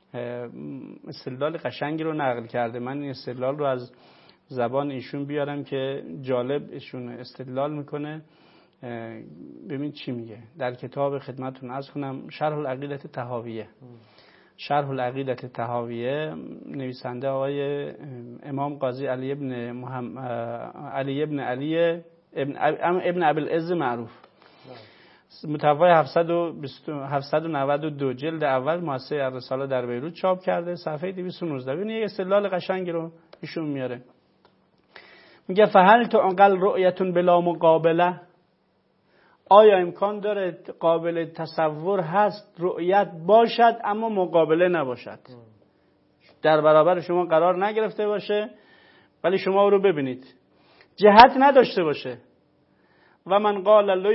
Speaker 2: استدلال قشنگی رو نقل کرده. من این استدلال رو از زبان ایشون بیارم که جالب ایشون استدلال میکنه. ببین چی میگه در کتاب خدمتتون عرض کنم، شرح العقیدة طحاویه. شرح العقیدة طحاویه نویسنده آقای امام قاضی علی ابن محمد علی ابن علی ابن ابن ابوالعز معروف، متوفای هفتصد و نود و دو، جلد اول، مؤسسه الرساله در بیروت چاپ کرده، صفحه دویست و نوزده. ببین یک استدلال قشنگی رو ایشون میاره. میگه فهل تو انقل رؤیتون بلا مقابله، آیا امکان داره قابل تصور هست رؤیت باشد اما مقابله نباشد؟ در برابر شما قرار نگرفته باشه ولی شما رو ببینید، جهت نداشته باشه. و من قال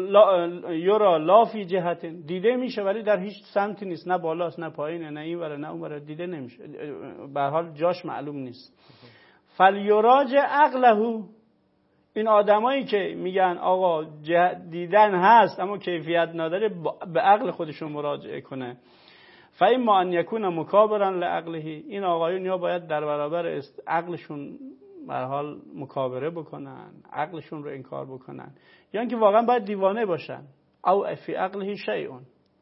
Speaker 2: یرا لا فی جهت، دیده میشه ولی در هیچ سمتی نیست، نه بالاست نه پایینه، نه اینوره نه اونوره، دیده نمیشه، به هر حال جاش معلوم نیست. فلیراج عقله، این آدمایی که میگن آقا دیدن هست اما کیفیت نداره، به عقل خودشون مراجعه کنه. فاما ان یکون مکابرا لعقله، این آقایون یا باید در برابر عقلشون به هر حال مکابره بکنن، عقلشون رو انکار بکنن، یا اینکه واقعا باید دیوانه باشن، او فی عقله شیء،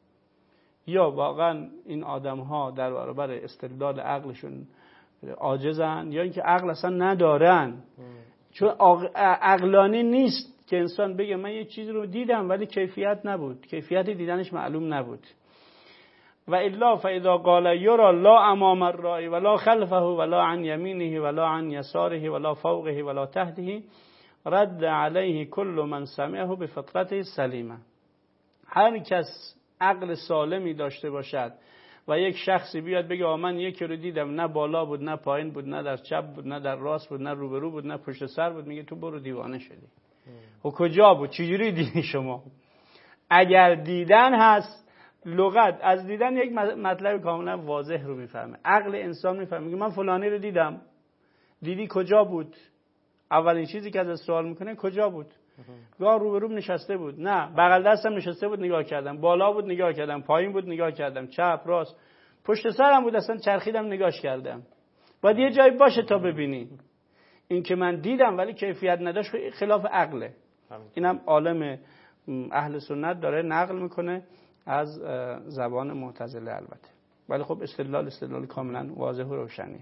Speaker 2: یا واقعا این آدم ها در برابر استدلال عقلشون عاجزن، یا اینکه عقل اصلا ندارن. چون عقلانی نیست که انسان بگه من یه چیز رو دیدم ولی کیفیت نبود، کیفیت دیدنش معلوم نبود. و الا فاذا قال یرا لا امام الرای ولا خلفه ولا عن یمینه ولا عن یساره ولا فوقه ولا تحته، رد علیه کل من سمعه بفطرته سلیمه. هر کس عقل سالمی داشته باشد و یک شخصی بیاد بگه من یکی رو دیدم، نه بالا بود نه پایین بود، نه در چپ بود نه در راست بود، نه روبرو بود نه پشت سر بود، میگه تو برو دیوانه شدی. و کجا بود؟ چجوری دیدی شما؟ اگر دیدن هست، لغت از دیدن یک مطلب کاملا واضح رو میفهمه، عقل انسان میفهمه. میگه من فلانی رو دیدم. دیدی کجا بود؟ اولین چیزی که از سوال میکنه کجا بود؟ گاه روبروم نشسته بود، نه بغل دستم نشسته بود نگاه کردم، بالا بود نگاه کردم، پایین بود نگاه کردم، چپ راست پشت سرم بود اصلا چرخیدم نگاش کردم. باید یه جایی باشه تا ببینی. این که من دیدم ولی کیفیت نداشت خلاف عقله. اینم عالم اهل سنت داره نقل میکنه از زبان معتزله البته، ولی خب استدلال استدلال کاملا واضح و روشنی.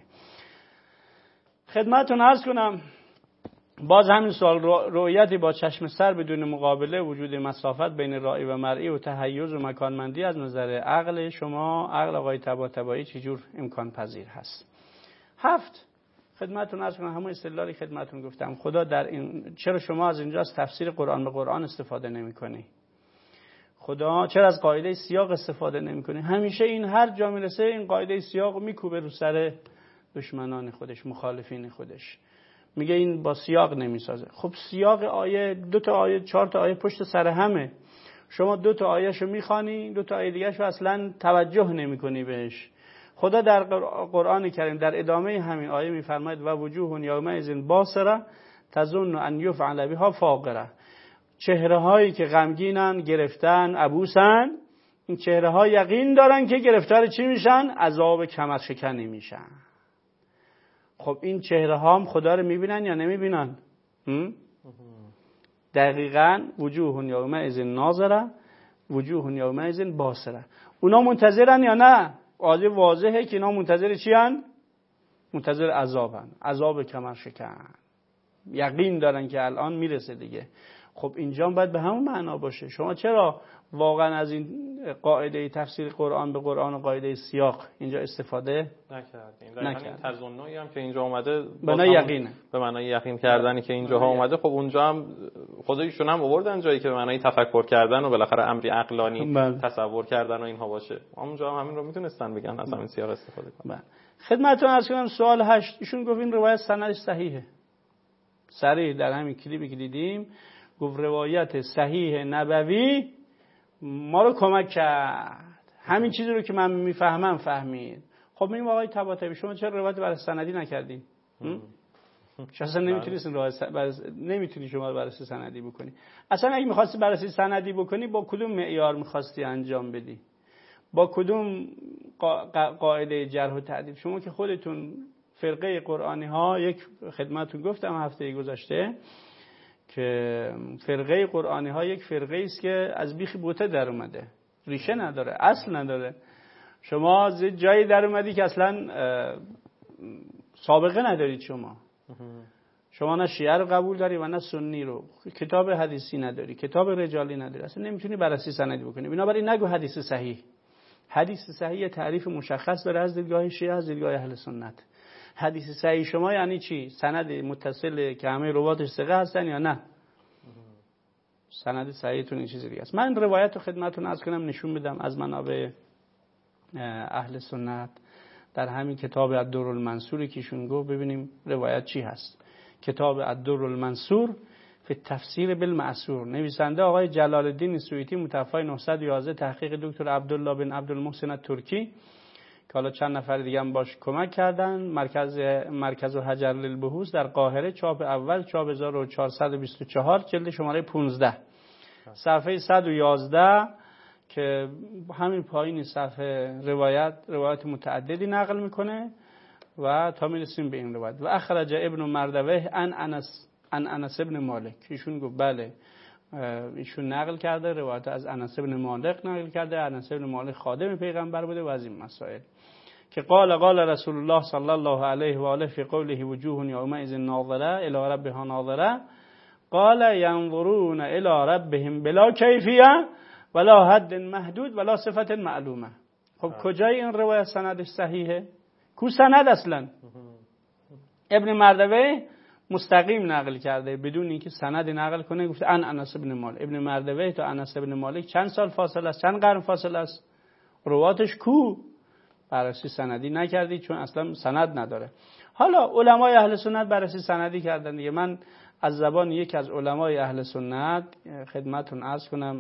Speaker 2: خدمتتون عرض کنم باز همین سوال، رؤیتی با چشم سر بدون مقابله، وجود مسافت بین رایی و مرئی و تحیز و مکانمندی از نظر عقل شما، عقل آقای طباطبایی چجور امکان پذیر هست؟ هفت، خدمتتون عرض کنم همون استدلالی خدمتتون گفتم. خدا در این، چرا شما از اینجا از تفسیر قرآن به قرآن استفاده نمی‌کنی؟ خدا چرا از قاعده سیاق استفاده نمی‌کنی؟ همیشه این هر جا میرسه این قاعده سیاق میکوبه رو سر دشمنان خودش، مخالفین خودش، میگه این با سیاق نمیسازه. خب سیاق آیه، دو تا آیه، چهار تا آیه پشت سر همه، شما دو تا آیه‌شو میخوانی، دو تا آیه دیگه‌شو اصلا توجه نمی‌کنی بهش. خدا در قرآن کریم در ادامه همین آیه میفرماید و وجوه یومئذ باسره تظن ان یفعل بها فاقره. چهره هایی که غمگینن، گرفتن، عبوسن، این چهره ها یقین دارن که گرفتار چی میشن؟ عذاب کمر شکنی میشن. خب این چهره ها هم خدا رو میبینن یا نمیبینن؟ دقیقاً وجوه یومئذ ناظره وجوه یومئذ باسره. اونا منتظرن یا نه؟ واضح واضحه که اینا منتظر چی هن؟ منتظر عذابن، عذاب کمر شکن، یقین دارن که الان میرسه دیگه. خب اینجا باید به همون معنا باشه. شما چرا واقعا از این قاعده تفسیر قرآن به قرآن و قاعده سیاق اینجا استفاده
Speaker 1: نکردیم؟ نکردیم. تظنی هم که اینجا اومده
Speaker 2: به معنای یقینه،
Speaker 1: به معنای یقین کردنی که اینجاها اومده. خب اونجا هم خودشون هم آوردن جایی که به معنای تفکر کردن و بالاخره امری عقلانی بله. تصور کردن و اینها باشه. اونجا هم همین رو میتونستن بگن، از همین سیاق استفاده کنن.
Speaker 2: خدمتتون عرض کنم سوال هشت، ایشون گفت این روایت سندش صحیحه. صریح در همین کلیپی که دیدیم گفت روایت صحیح نبوی ما رو کمک کرد، همین چیزی رو که من میفهمم فهمید. خب این آقای طباطبایی شما چرا روایت برای سندی نکردین؟ اصلا نمیتونی برس... نمیتونی شما بررسی سندی بکنی. اصلا اگه می‌خواستی بررسی سندی بکنی با کدوم معیار می‌خواستی انجام بدی؟ با کدوم قاعده جرح و تعدیل؟ شما که خودتون فرقه قرآنی ها، یک خدمتتون گفتم هفته گذشته که فرقه قرآنی ها یک فرقه است که از بیخ بوته در اومده، ریشه نداره، اصل نداره. شما از جایی در اومدی که اصلا سابقه ندارید. شما شما نه شیعه رو قبول داری و نه سنی رو، کتاب حدیثی نداری، کتاب رجالی نداری، اصلا نمیتونی بررسی سندی بکنی. بنابراین نگو حدیث صحیح. حدیث صحیح تعریف مشخص داره از دیدگاه شیعه، از دیدگاه اهل سنت. حدیث صحیح شما یعنی چی؟ سند متصل که همه رواتش ثقه هستن یا نه؟ سند صحیحتون این چیز دیگه است. من روایت رو خدمتتون عرض کنم نشون بدم از منابع اهل سنت در همین کتاب الدر المنصوری که ایشون گفت. ببینیم روایت چی هست. کتاب الدر المنصور فی تفسیر بالمأثور، نویسنده آقای جلال الدین سیوطی، متوفی نهصد و یازده، تحقیق دکتر عبدالله بن عبدالمحسن ترکی که حالا چند نفر دیگه هم باش کمک کردن. مرکز مرکز حجر للبحوث در قاهره، چاپ اول، چاپ هزار و چهارصد و بیست و چهار، جلد شماره پانزده، صفحه صد و یازده، که همین پایین صفحه روایت روایت متعددی نقل میکنه و تا میرسیم به این روایت. و اخرج ابن مردوه ان انس ان انس ابن مالک، ایشون گفت بله ایشون نقل کرده، روایت از انس ابن مالک نقل کرده. انس ابن مالک خادم پیغمبر بوده و از این مسائل که قال قال رسول الله صلی الله علیه و آله فی قوله وجوه یومئذ ناظره الی ربها ناظره قال ینظرون الی ربهم بلا کیفیه ولا حد محدود ولا صفت معلومه. خب کجای این روایت سندش صحیحه؟ کو سند اصلا؟ ابن مردوه مستقیم نقل کرده بدون اینکه سند نقل کنه، گفته ان انس ابن مالک. ابن مردوه تا انس ابن مالک چند سال فاصله است، چند قرن فاصله است؟ رواتش کو؟ بررسی سندی نکردی چون اصلا سند نداره. حالا علمای اهل سنت بررسی سندی کردن دیگه. من از زبان یک از علمای اهل سنت خدمتتون عرض کنم،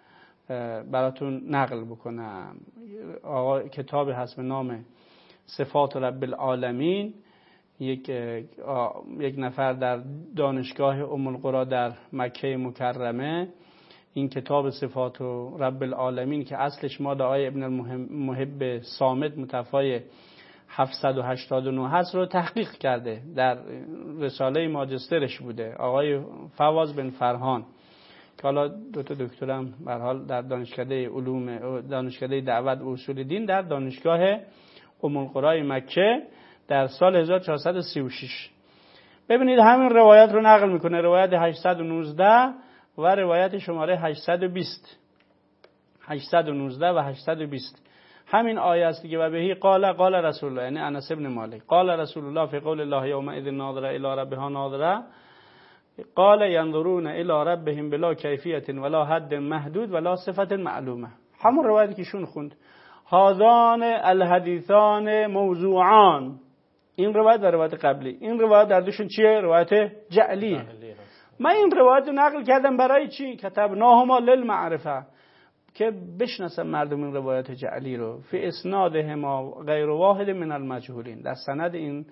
Speaker 2: براتون نقل بکنم. آقا کتاب هست به نام صفات رب العالمین. یک یک نفر در دانشگاه ام القری در مکه مکرمه این کتاب صفات رب العالمین که اصلش مال آقای ابن المحب صامت متوفی هفتصد و هشتاد و نه هست رو تحقیق کرده، در رساله ماجسترش بوده، آقای فواز بن فرهان که حالا دو تا دکترم به هر حال در دانشکده علوم دانشکده دعوت و اصول دین در دانشگاه ام القری مکه در سال هزار و چهارصد و سی و شش. ببینید همین روایت رو نقل میکنه، روایت هشتصد و نوزده و روایت شماره هشتصد و بیست، هشتصد و نوزده و هشتصد و بیست. همین آیه است دیگه. و بهی قال قال رسول الله، یعنی انس ابن مالک، قال رسول الله فی قول الله یومئذ ناظره الی ربها ناظره قال ینظرون الی ربهم بلا کیفیت ولا حد محدود ولا صفت معلومه. همون روایتی که شون خوند، هذان الحدیثان موضوعان، این روایت در روایت قبلی، این روایت در دوشون چیه؟ روایت جعلیه. من این روایت رو نقل کردم برای چی؟ کتبناهما للمعرفه، که بشناسن مردم این روایت جعلی رو. فی اسنادهما غیر واحد من المجهولین، در سند این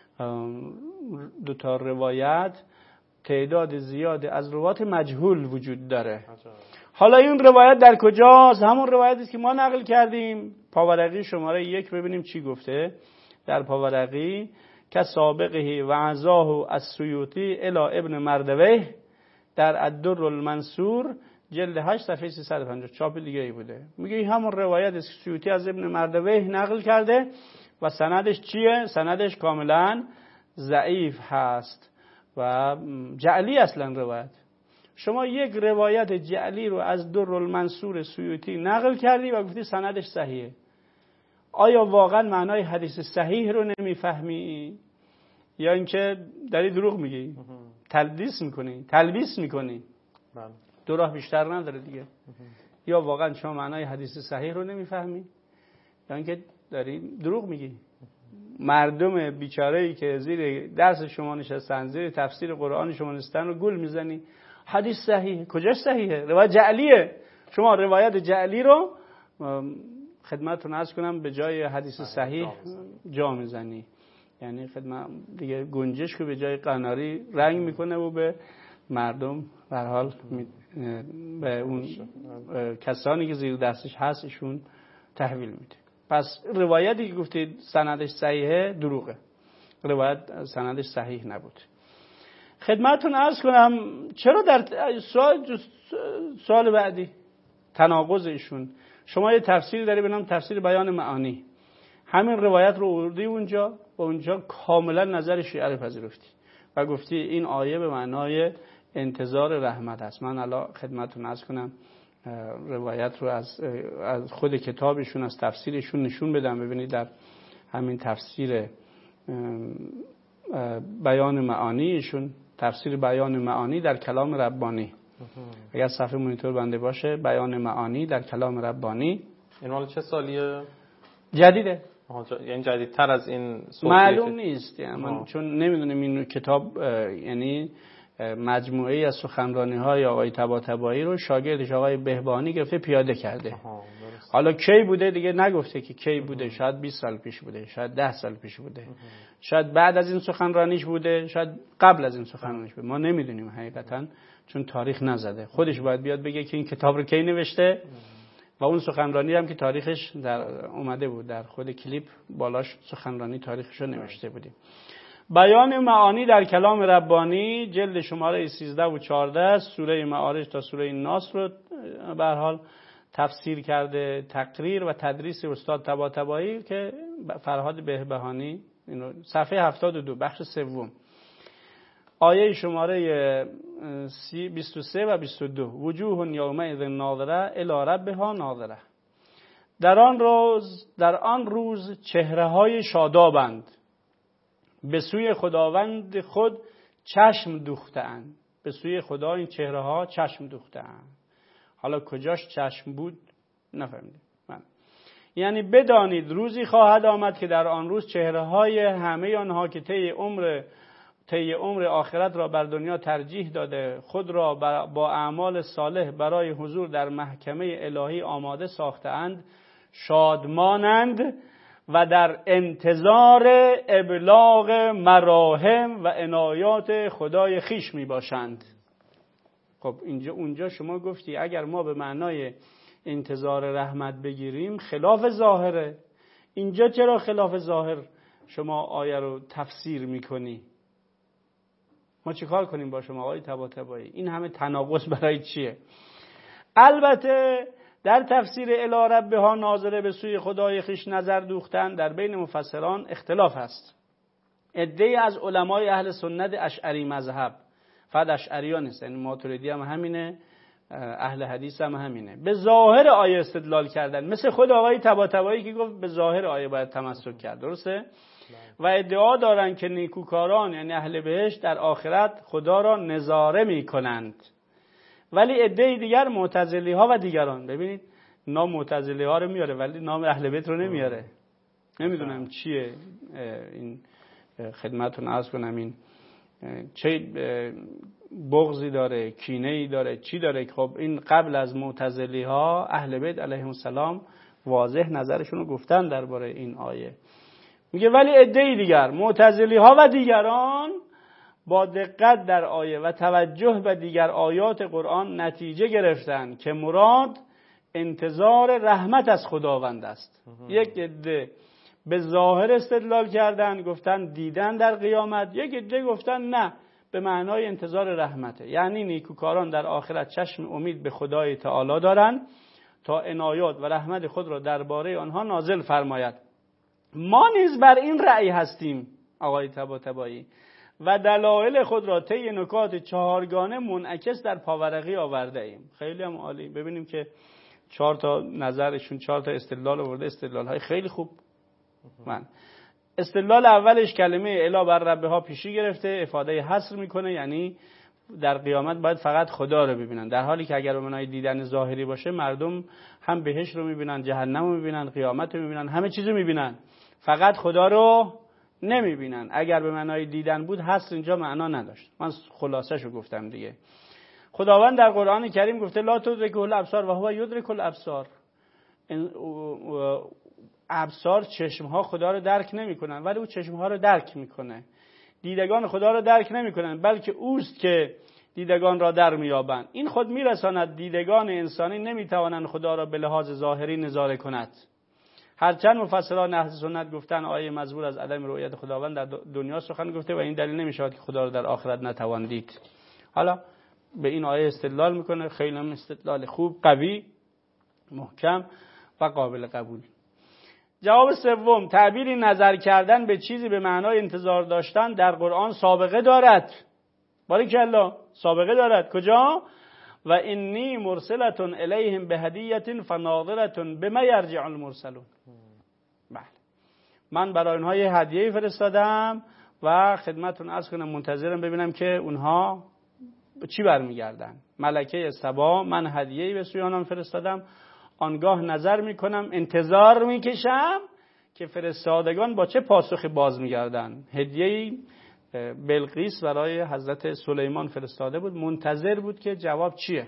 Speaker 2: دو تا روایت تعداد زیاد از روایات مجهول وجود داره. حالا این روایت در کجاست؟ همون روایتی که ما نقل کردیم، پاورقی شماره یک، ببینیم چی گفته در پاورقی. که سابقه و عزاه السیوطی الی ابن مردویه در الدر المنصور جلد هشت صفحه سیصد و پنجاه، چاپ دیگه ای بوده. میگه همون روایت است که سیوطی از ابن مردویه نقل کرده و سندش چیه؟ سندش کاملا ضعیف هست و جعلی اصلا روایت. شما یک روایت جعلی رو از در المنصور سیوطی نقل کردی و گفتی سندش صحیحه. آیا واقعا معنای حدیث صحیح رو نمیفهمی یا اینکه داری دروغ میگی، تلبیس میکنی تلبیس میکنی؟ دو راه بیشتر نداره دیگه. یا واقعا شما معنای حدیث صحیح رو نمیفهمی یا اینکه داری دروغ میگی. مردم بیچاره‌ای که زیر درس شما نشستن، زیر تفسیر قرآن شما نشستن رو گول میزنی. حدیث صحیح کجاش صحیحه؟ روایت جعلیه. شما روایت جعلی رو خدمتتون عرض کنم به جای حدیث صحیح جا میزنی. یعنی خدمت دیگه گنجش که به جای قناری رنگ میکنه و به مردم به هر حال به اون کسانی که زیر دستش هست ایشون تحویل میده. پس روایتی که گفتید سندش صحیحه دروغه، روایت سندش صحیح نبود. خدمتتون عرض کنم چرا در سوال سوال بعدی تناقض ایشون، شما یه تفسیر داری به نام تفسیر بیان معانی، همین روایت رو آوردی اونجا و اونجا کاملا نظر شیعه رو پذیرفتی و گفتی این آیه به معنای انتظار رحمت است. من الان خدمتتون عرض کنم روایت رو از از خود کتابشون، از تفسیرشون نشون بدم. ببینید در همین تفسیر بیان معانیشون، تفسیر بیان معانی در کلام ربانی، اگر صفحه مونیتور بنده باشه، بیان معانی در کلام ربانی.
Speaker 1: این مال چه سالیه؟
Speaker 2: جدیده.
Speaker 1: یعنی جدیدتر از این
Speaker 2: معلوم نیست یعنی من چون نمیدونم این کتاب یعنی مجموعه از سخنرانی های آقای طباطبایی رو شاگردش آقای بهبانی گرفته پیاده کرده. حالا کی بوده دیگه نگفته که کی بوده، شاید بیست سال پیش بوده، شاید ده سال پیش بوده، شاید بعد از این سخنرانیش بوده، شاید قبل از این سخنرانیش بوده، ما نمیدونیم حقیقتا چون تاریخ نزده. خودش باید بیاد بگه که این کتاب رو کی نوشته و اون سخنرانی هم که تاریخش در اومده بود در خود کلیپ بالاش سخنرانی تاریخش رو نوشته بودیم. بیان معانی در کلام ربانی جلد شماره سیزده و چهارده سوره معارج تا سوره ناس رو به هر حال تفسیر کرده. تقریر و تدریس استاد طباطبایی که فرهاد بهبهانی، اینو صفحه هفتاد و دو بخش سوم آیه شماره بیست و سه و بیست و دو وجوه یومئذ ناظره الی ربها ناظره. در آن روز در آن روز چهره های شادابند، به سوی خداوند خود چشم دوخته‌اند. به سوی خدا این چهره ها چشم دوخته‌اند. حالا کجاش چشم بود نفهمیدم من. یعنی بدانید روزی خواهد آمد که در آن روز چهره های همه آنها که طی عمر طی عمر آخرت را بر دنیا ترجیح داده، خود را با اعمال صالح برای حضور در محکمه الهی آماده ساخته‌اند، شادمانند و در انتظار ابلاغ مراهم و عنایات خدای خیش می باشند. خب اینجا اونجا شما گفتی اگر ما به معنای انتظار رحمت بگیریم خلاف ظاهره. اینجا چرا خلاف ظاهر شما آیه رو تفسیر میکنی؟ ما چیکار کنیم با شما آقای طباطبایی؟ این همه تناقض برای چیه؟ البته در تفسیر الی ربها ناظره به سوی خدای خیش نظر دوختن در بین مفسران اختلاف است. عده‌ای از علمای اهل سنت اشعری مذهب، فقط اشعریان نیست، یعنی ماتریدی هم همینه اهل حدیث هم همینه، به ظاهر آیه استدلال کردن، مثل خود آقای طباطبایی که گفت به ظاهر آیه باید تمسک کرد، درسته؟ و ادعا دارن که نیکوکاران یعنی اهل بهشت در آخرت خدا را نظاره می کنند. ولی ادعای دیگر معتزلی ها و دیگران، ببینید نام معتزلی ها رو میاره ولی نام اهل بیت رو نمیاره. نمیدونم چیه این، خدمتتون عرض کنم این چه بغضی داره، کینه‌ای داره، چی داره؟ خب این قبل از معتزلی ها اهل بیت علیهم السلام واضح نظرشون رو گفتن درباره این آیه. میگه ولی عده‌ای دیگر معتزلی ها و دیگران با دقت در آیه و توجه به دیگر آیات قرآن نتیجه گرفتن که مراد انتظار رحمت از خداوند است. یک عده به ظاهر استدلال کردن، گفتن دیدن در قیامت، یک عده گفتن نه به معنای انتظار رحمته، یعنی نیکوکاران در آخرت چشم امید به خدای تعالی دارن تا عنایات و رحمت خود را درباره آنها نازل فرماید. ما نیز بر این رأی هستیم آقای طباطبایی و دلایل خود را طی نکات چهارگانه منعکس در پاورقی آورده ایم. خیلی هم عالی. ببینیم که چهار تا نظرشون، چهار تا استدلال آورده، استدلال های خیلی خوب. من استدلال اولش کلمه الا بر ربه ها پیشی گرفته، افاده حصر میکنه، یعنی در قیامت باید فقط خدا رو ببینن، در حالی که اگر به معنای دیدن ظاهری باشه مردم هم بهشت رو میبینن، جهنم رو میبینن، قیامت رو میبینن، همه چیز رو میبینن، فقط خدا رو نمیبینن. اگر به معنای دیدن بود حصر اینجا معنا نداشت. من خلاصش رو گفتم دیگه. خداوند در قرآن کریم گفته لا تدرکه الابصار و هو یدرک الابصار. ابصار چشمها خدا رو درک نمیکنن ولی او چشمها رو درک میکنه. دیدگان خدا رو درک نمیکنن بلکه اوست که دیدگان را در میابند. این خود میرساند دیدگان انسانی نمیتوانند خدا را به لحاظ ظاهری نظاره کند. هرچند مفسران اهل سنت گفتن آیه مزبور از عدم رؤیت خداوند در دنیا سخن گفته و این دلیل نمیشود که خدا را در آخرت نتوان دید. حالا به این آیه استدلال میکنه، خیلی هم استدلال خوب، قوی، محکم و قابل قبول. جواب سوم، تعبیری نظر کردن به چیزی به معنای انتظار داشتن در قرآن سابقه دارد. باریکالله، سابقه دارد. کجا؟ و انی مرسلتون الیهم بهدیه فناظرتون بما یرجع المرسلون. بله، من برای اونها یه هدیه فرستادم و خدمتتون عرض کنم منتظرم ببینم که اونها چی برمیگردن. ملکه سبا، من هدیه‌ای به سوی آنان فرستادم، آنگاه نظر میکنم، انتظار میکشم که فرستادگان با چه پاسخی باز میگردن. هدیه‌ای بلقیس برای حضرت سلیمان فرستاده بود، منتظر بود که جواب چیه.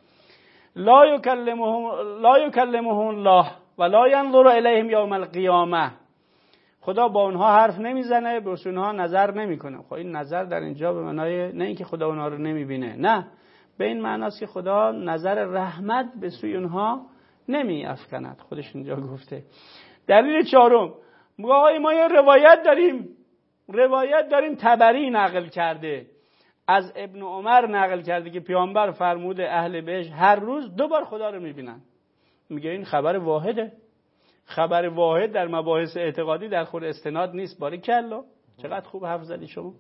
Speaker 2: لا یکلمهم لا یکلمهم الله ولا ينظر الیهم یوم القیامه. خدا با اونها حرف نمیزنه، به اونها نظر نمیکنه. خب این نظر در اینجا به معنای نه اینکه خدا اونها رو نمیبینه، نه، به این معناست که خدا نظر رحمت به سوی اونها نمی افکند. خودش اینجا گفته. دلیل چهارم، آقای ما یه روایت داریم روایت داریم طبری نقل کرده، از ابن عمر نقل کرده که پیامبر فرموده اهل بهشت هر روز دو بار خدا رو میبینن. میگه این خبر واحده، خبر واحد در مباحث اعتقادی در خود استناد نیست. باریکلا، چقدر خوب حرف زدی شما.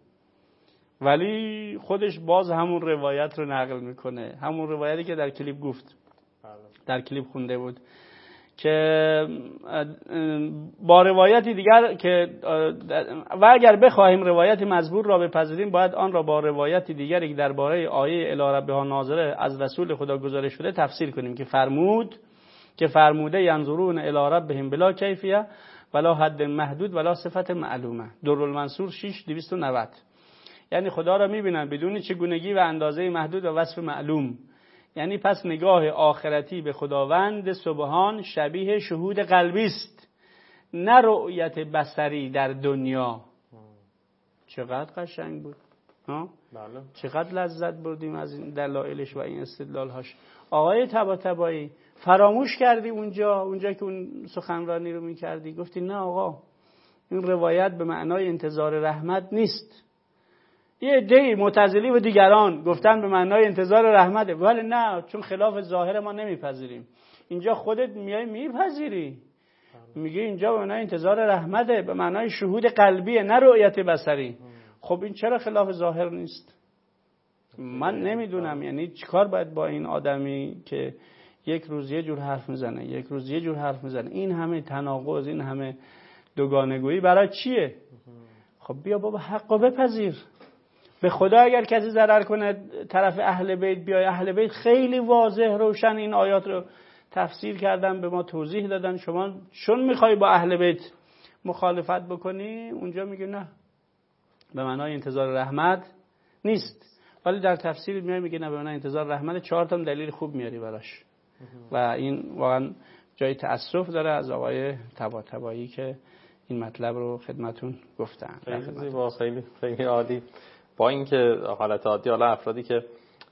Speaker 2: ولی خودش باز همون روایت رو نقل میکنه، همون روایتی که در کلیپ گفت، در کلیپ خونده بود، که با روایتی دیگر که و اگر بخواهیم روایت مزبور را بپذیریم باید آن را با روایتی دیگری که درباره آیه الی ربها ناظره از رسول خدا گزارش شده تفسیر کنیم که فرمود که فرموده ینظرون الی ربهم بلا کیفیه ولا حد محدود ولا صفت معلومه. درالمنصور شش دویست و نود. یعنی خدا را میبینن بدون چگونگی و اندازه محدود و وصف معلوم. یعنی پس نگاه آخرتی به خداوند سبحان شبیه شهود قلبی است، نه رؤیت بصری در دنیا. چقدر قشنگ بود ها؟ بله. چقدر لذت بردیم از این دلایلش و این استدلالهاش. آقای طباطبایی فراموش کردی اونجا اونجا که اون سخنرانی رو میکردی گفتی نه آقا این روایت به معنای انتظار رحمت نیست. یه عده معتزلی و دیگران گفتن به معنای انتظار رحمته، ولی نه، چون خلاف ظاهر ما نمیپذیریم. اینجا خودت میای میپذیری، میگه اینجا به معنای انتظار رحمته، به معنای شهود قلبیه، نه رؤیت بصری. خب این چرا خلاف ظاهر نیست؟ من نمیدونم یعنی چیکار باید با این آدمی که یک روز یه جور حرف میزنه یک روز یه جور حرف میزنه، این همه تناقض، این همه دوگانگویی برای چیه؟ خب بیا بابا حقو بپذیر. به خدا اگر کسی ضرر کنه طرف اهل بیت بیای، اهل بیت خیلی واضح روشن این آیات رو تفسیر کردن، به ما توضیح دادن. شما چون میخوای با اهل بیت مخالفت بکنی اونجا میگه نه، به معنای انتظار رحمت نیست، ولی در تفسیر میای میگه نه به معنای انتظار رحمت. چهار تا دلیل خوب میاری براش و این واقعا جای تأسف داره از آقای طباطبایی که این مطلب رو خدمتون گفتن.
Speaker 1: خیلی زیبا، خیلی خیلی عالی. با اینکه حالت عادی حالا افرادی که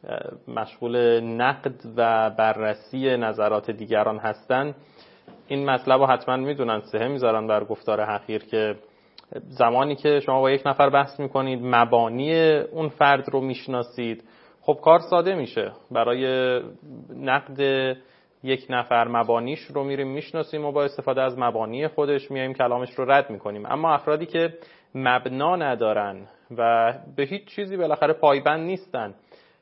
Speaker 1: مشغول نقد و بررسی نظرات دیگران هستن این مطلب رو حتما میدونن، سهه میذارن بر گفتار حقیر که زمانی که شما با یک نفر بحث میکنید مبانی اون فرد رو میشناسید، خب کار ساده میشه. برای نقد یک نفر مبانیش رو میریم میشناسیم و با استفاده از مبانی خودش میایم کلامش رو رد میکنیم. اما افرادی که مبنا ندارن و به هیچ چیزی بالاخره پایبند نیستن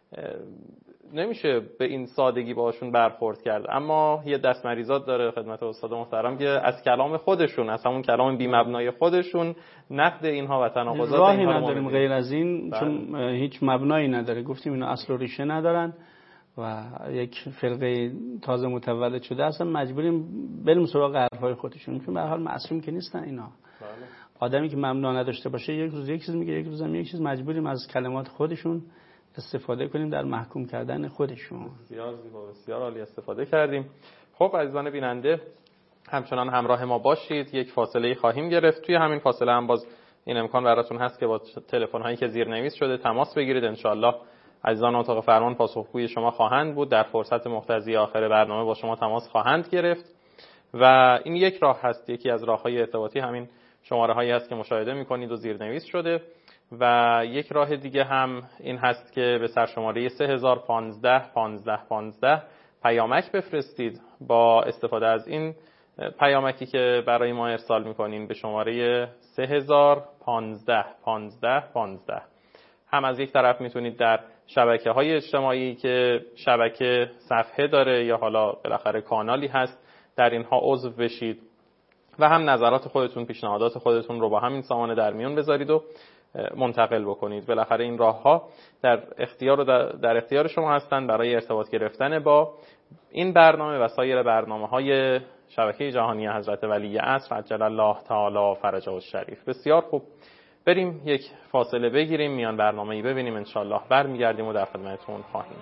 Speaker 1: نمیشه به این سادگی باشون برخورد کرد. اما یه دستمریزات داره خدمت استاد محترم که از کلام خودشون، از همون کلام بی مبنای خودشون نقد اینها و تناقضات
Speaker 2: راهی
Speaker 1: اینها
Speaker 2: نداریم غیر از این بله. چون هیچ مبنایی نداره. گفتیم اینا اصل و ریشه ندارن و یک فرقه تازه متولد شده اصلا مجبوریم بریم سراغ حرفای خودشون، چون به هر حال معصوم که نیستن اینا. بله. آدمی که مبنا نداشته باشه یک روز یک چیز میگه، یک روز هم یک چیز. مجبوریم از کلمات خودشون استفاده کنیم در محکوم کردن خودشون.
Speaker 1: بسیار زیبا، بسیار عالی استفاده کردیم. خب عزیزان بیننده همچنان همراه ما باشید. یک فاصله خواهیم گرفت. توی همین فاصله هم باز این امکان براتون هست که با تلفن هایی که زیرنویس شده تماس بگیرید. ان شاءالله عزیزان اتاق فرمان پاسخگوی شما خواهند بود. در فرصت مختزی آخر برنامه با شما تماس خواهند گرفت و این یک راه هست. یکی از راههای ارتباطی همین شماره هایی هست که مشاهده می‌کنید و زیرنویس شده و یک راه دیگه هم این هست که به سرشماره سه هزار و پانزده پانزده پانزده پیامک بفرستید. با استفاده از این پیامکی که برای ما ارسال می‌کنین به شماره سه هزار و پانزده پانزده پانزده هم از یک طرف میتونید در شبکه‌های اجتماعی که شبکه صفحه داره یا حالا بالاخره کانالی هست در اینها عضو بشید و هم نظرات خودتون، پیشنهادات خودتون رو با همین سامانه در میون بذارید و منتقل بکنید. بالاخره این راه‌ها در اختیار و در اختیار شما هستند برای ارتباط گرفتن با این برنامه و سایر برنامه‌های شبکه جهانی حضرت ولی عصر عجل الله تعالی فرجه الشریف. بسیار خوب، بریم یک فاصله بگیریم، میان برنامه‌ای ببینیم، انشالله برمیگردیم و در خدمتتون خواهیم.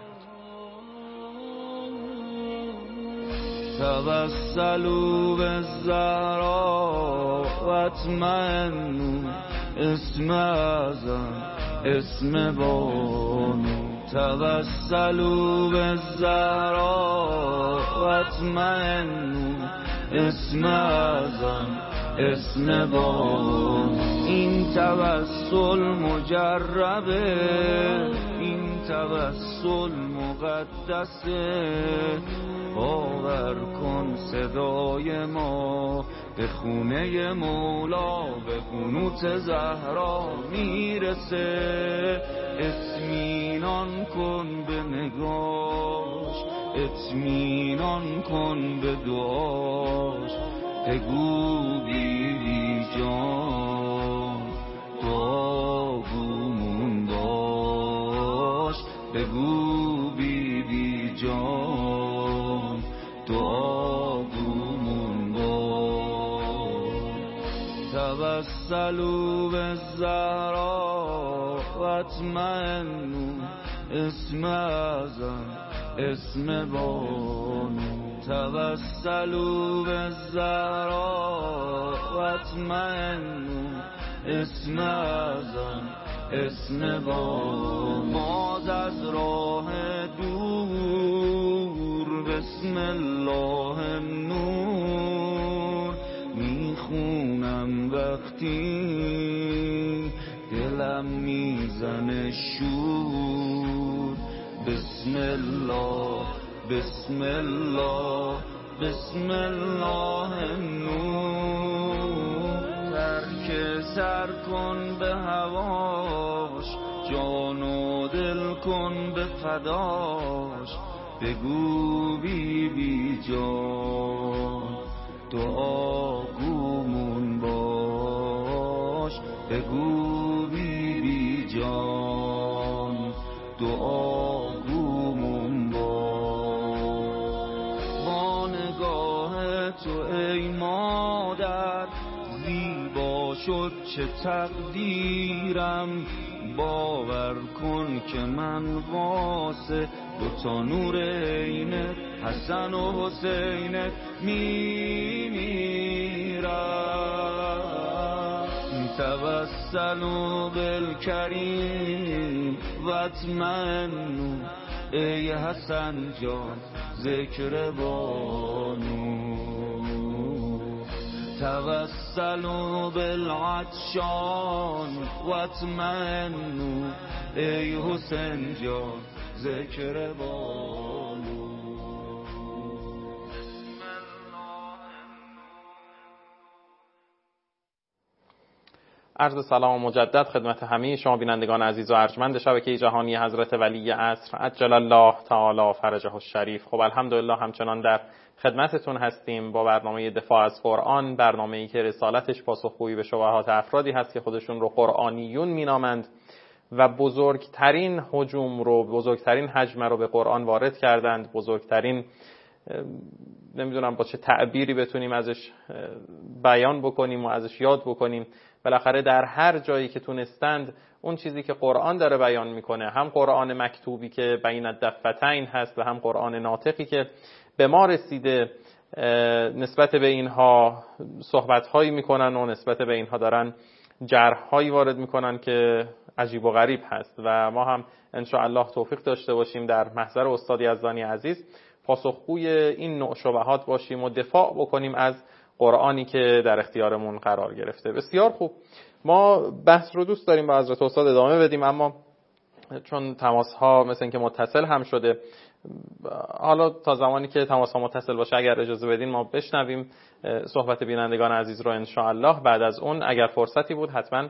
Speaker 4: توسلوا بالزهراء واطمئنوا اسم اعظم اسم بانو. توسلوا بالزهراء واطمئنوا اسم اعظم اسم بانو. این توسل مجربه، این توسل مقدسه. باور کن صدای ما به خونه مولا، به قنوت زهرا میرسه. اطمینان کن به نگاش، اطمینان کن به دعاش. بگو بی بی جان دعاگومون باش. بگو بی بی جان دعاگومون باش. توسلوا بالزهراء واطمئنوا اسم اعظم اسم بانو. توسلوا بالزهراء واطمئنوا اسم اعظم اسم بانو. باز از راه دور بسم الله نور میخونم وقتی دلم میزنه شور. بسم الله بسم الله بسم الله نور. ترک سر کن به هواش، جان و دل کن به فداش، بگو بی بی جان دعاگومون باش، بگو بی بی جان دعاگومون باش. با نگاه تو ای مادر زیبا شد چه تقدیرم، باور کن که من واسه دوتا نور عینت حسن و حسینت میمیرم. توسلوا بالکریم و اطمئنوا ای حسن جان ذکر بانو. توسلوا بالعطشان و اطمئنوا ای حسین جان ذکر بانو.
Speaker 1: عرض سلام مجدد خدمت همه شما بینندگان عزیز و ارجمند شبکه جهانی حضرت ولی عصر عجل الله تعالی فرجه الشریف. خب الحمدلله همچنان در خدمتتون هستیم با برنامه دفاع از قرآن، برنامه‌ای که رسالتش پاسخگویی به شبهات افرادی هست که خودشون رو قرآنیون مینامند و بزرگترین هجوم رو، بزرگترین هجم رو به قرآن وارد کردند، بزرگترین نمیدونم با چه تعبیری بتونیم ازش بیان بکنیم و ازش یاد بکنیم. بالاخره در هر جایی که تونستند اون چیزی که قرآن داره بیان میکنه، هم قرآن مکتوبی که بین الدفتین هست و هم قرآن ناطقی که به ما رسیده، نسبت به اینها صحبت‌هایی میکنن و نسبت به اینها دارن جرح‌هایی وارد میکنن که عجیب و غریب هست و ما هم ان شاء الله توفیق داشته باشیم در محضر استاد یزدانی عزیز پاسخگوی این نوع شبهات باشیم و دفاع بکنیم از قرآنی که در اختیارمون قرار گرفته. بسیار خوب، ما بحث رو دوست داریم با حضرت استاد ادامه بدیم، اما چون تماس ها مثل اینکه متصل هم شده، حالا تا زمانی که تماس ها متصل باشه اگر اجازه بدین ما بشنویم صحبت بینندگان عزیز رو ان شاء الله. بعد از اون اگر فرصتی بود حتما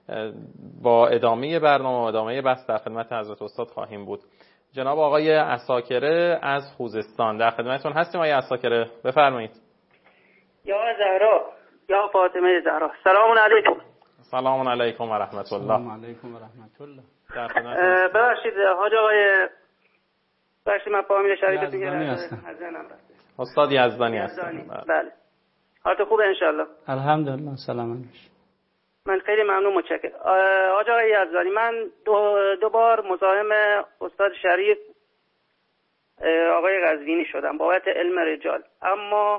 Speaker 1: با ادامه برنامه و ادامه بحث در خدمت حضرت استاد خواهیم بود. جناب آقای عساکره از خوزستان در خدمتتون هستیم. آقای عساکره بفرمایید.
Speaker 5: یا زهرا، یا فاطمه زهرا، سلام علیکم.
Speaker 1: سلام علیکم و رحمت الله.
Speaker 2: سلام علیکم و رحمت الله.
Speaker 1: در خدمتتون.
Speaker 5: ببخشید حاج آقای بخشید من فامیل شریفتون
Speaker 2: هستم.
Speaker 1: استاد یزدانی هستم.
Speaker 5: بله. حالت خوبه ان شاء الله؟
Speaker 2: الحمدلله سلامت باشید.
Speaker 5: من خیلی ممنون، متشکرم. حاج آقای یزدانی، من دو, دو بار مزاحم استاد شریف آقای قزوینی شدم بابت علم رجال، اما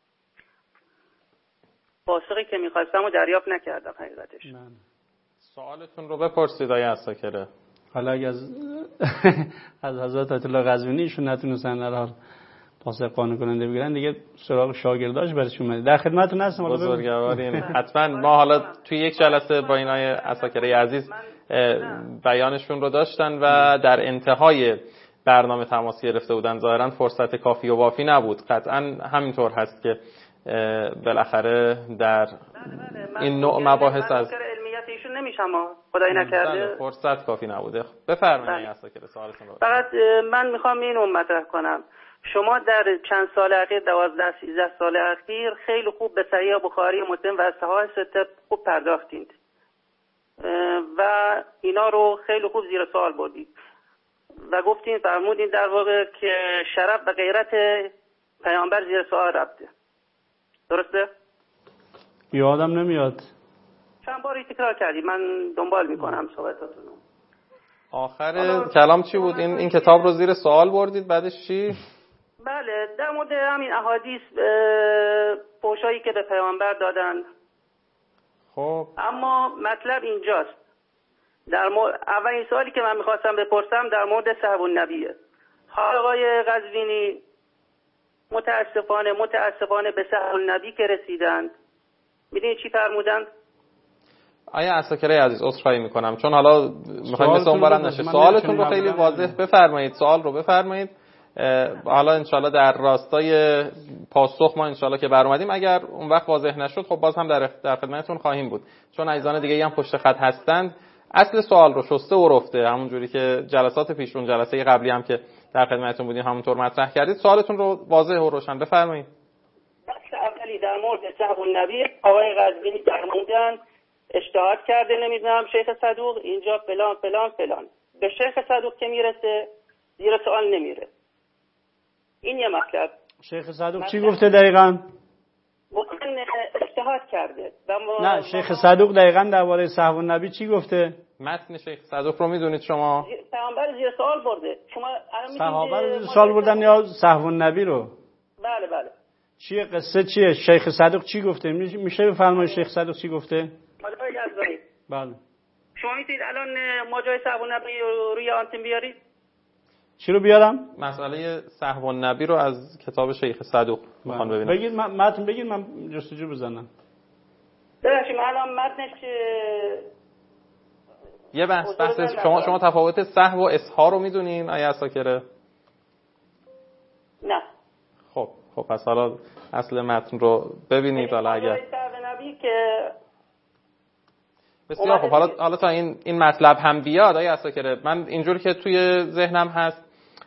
Speaker 5: پاسخی که میخواستم و دریافت نکردم حقیقتش.
Speaker 2: من.
Speaker 1: سوالتون رو بپرسید آقای عساکره.
Speaker 2: حالا اگه از از حضرت آیت الله قزوینی ایشون نتونستن در حال پاسخ قانع کننده بگیرن، دیگه سراغ شاگرداش برشون اومد. در خدمتتون هستم.
Speaker 1: بزرگوارین حتما ما حالا توی یک جلسه با این آقای عساکره عزیز بیانشون رو داشتن و در انتهای برنامه تماس گرفته بودن. ظاهرا فرصت کافی و وافی نبود. قطعا همینطور هست که بالاخره در این نوع مباحث از
Speaker 5: علمیت ایشون نمیشم خدای نکرده
Speaker 1: فرصت کافی نبوده. بفرمایید عساکره سوالتون رو.
Speaker 5: فقط من میخوام اینو مطرح کنم، شما در چند سال اخیر، دوازده سیزده سال اخیر خیلی خوب به صحیح بخاری، مسلم و صحاح سته خوب پرداختید و اینا رو خیلی خوب زیر سوال بردید و گفتین فرمودین در واقع که شرف و غیرت پیامبر زیر سوال رفته. درسته؟
Speaker 2: یادم نمیاد.
Speaker 5: چند باری تکرار کردید، من دنبال میکنم صحبتاتون.
Speaker 1: آخر کلام چی بود؟ این این کتاب رو زیر سوال بردید، بعدش چی؟
Speaker 5: بله، در مورد همین احادیث پوشایی که به پیامبر دادن.
Speaker 1: خب
Speaker 5: اما مطلب اینجاست، در مورد اولین سوالی که من میخواستم بپرسم در مورد صحب النبیه. آقای قزوینی متاسفانه متاسفانه به صحب النبی که رسیدند، میدونید چی فرمودند؟
Speaker 1: آیا عساکره عزیز عذرخواهی میکنم چون حالا میخوایم مثل اون برن نشه، سوالتون رو خیلی واضح بفرمایید، سوال رو بفرمایید. حالا انشالله در راستای پاسخ ما انشالله که بر اومدیم، اگر اون وقت واضح نشد خب باز هم در در خدمتتون خواهیم بود، چون عزیزان دیگه هم پشت خط هستند. اصل سوال رو شسته و رفته، همون جوری که جلسات پیشون جلسه قبلی هم که در خدمتتون بودیم همونطور مطرح کردید، سوالتون رو واضح و روشن بفرمایید.
Speaker 5: بحث اولی در مورد صحو النبی آقای قزوینی فرمودن اجتهاد کرده، نمیدونم شیخ صدوق اینجا فلان فلان فلان، به شیخ صدوق که میرسه زیر سوال نمیره. این یه مطلب.
Speaker 2: شیخ صدوق چی گفته دقیقاً؟
Speaker 5: گفتن اجتهاد کرده.
Speaker 2: نه شیخ صدوق دقیقاً درباره صحو النبی چی گفته؟
Speaker 1: متن شیخ صدوق رو میدونید شما؟
Speaker 5: پیامبر زیر سوال برده. شما
Speaker 2: صحابه رو زیر سوال بردن یا صحو النبی رو؟
Speaker 5: بله بله.
Speaker 2: چیه قصه چیه؟ شیخ صدوق چی گفته؟ میشه بفرمایید شیخ صدوق چی گفته؟
Speaker 5: ماجرای یزدانی.
Speaker 2: بله.
Speaker 5: شما میتونید الان ماجرای صحو النبی روی آنتن بیارید؟
Speaker 2: چی رو بیارم؟
Speaker 1: مسئله صحو النبی رو از کتاب شیخ صدوق میخوان ببینم.
Speaker 2: بگید من متن بگید من جستجو بزنم.
Speaker 5: ببخشید من الان متنش
Speaker 1: یه بحث بحث شما شما تفاوت صحو و اصحا رو میدونین آیا عساکره؟
Speaker 5: نه.
Speaker 1: خب خب پس حالا اصل متن رو ببینید. حالا اگر
Speaker 5: نبی که
Speaker 1: بسیار خب حالا حالا تا این این مطلب هم بیاد آیا عساکره، من اینجوری که توی ذهنم هست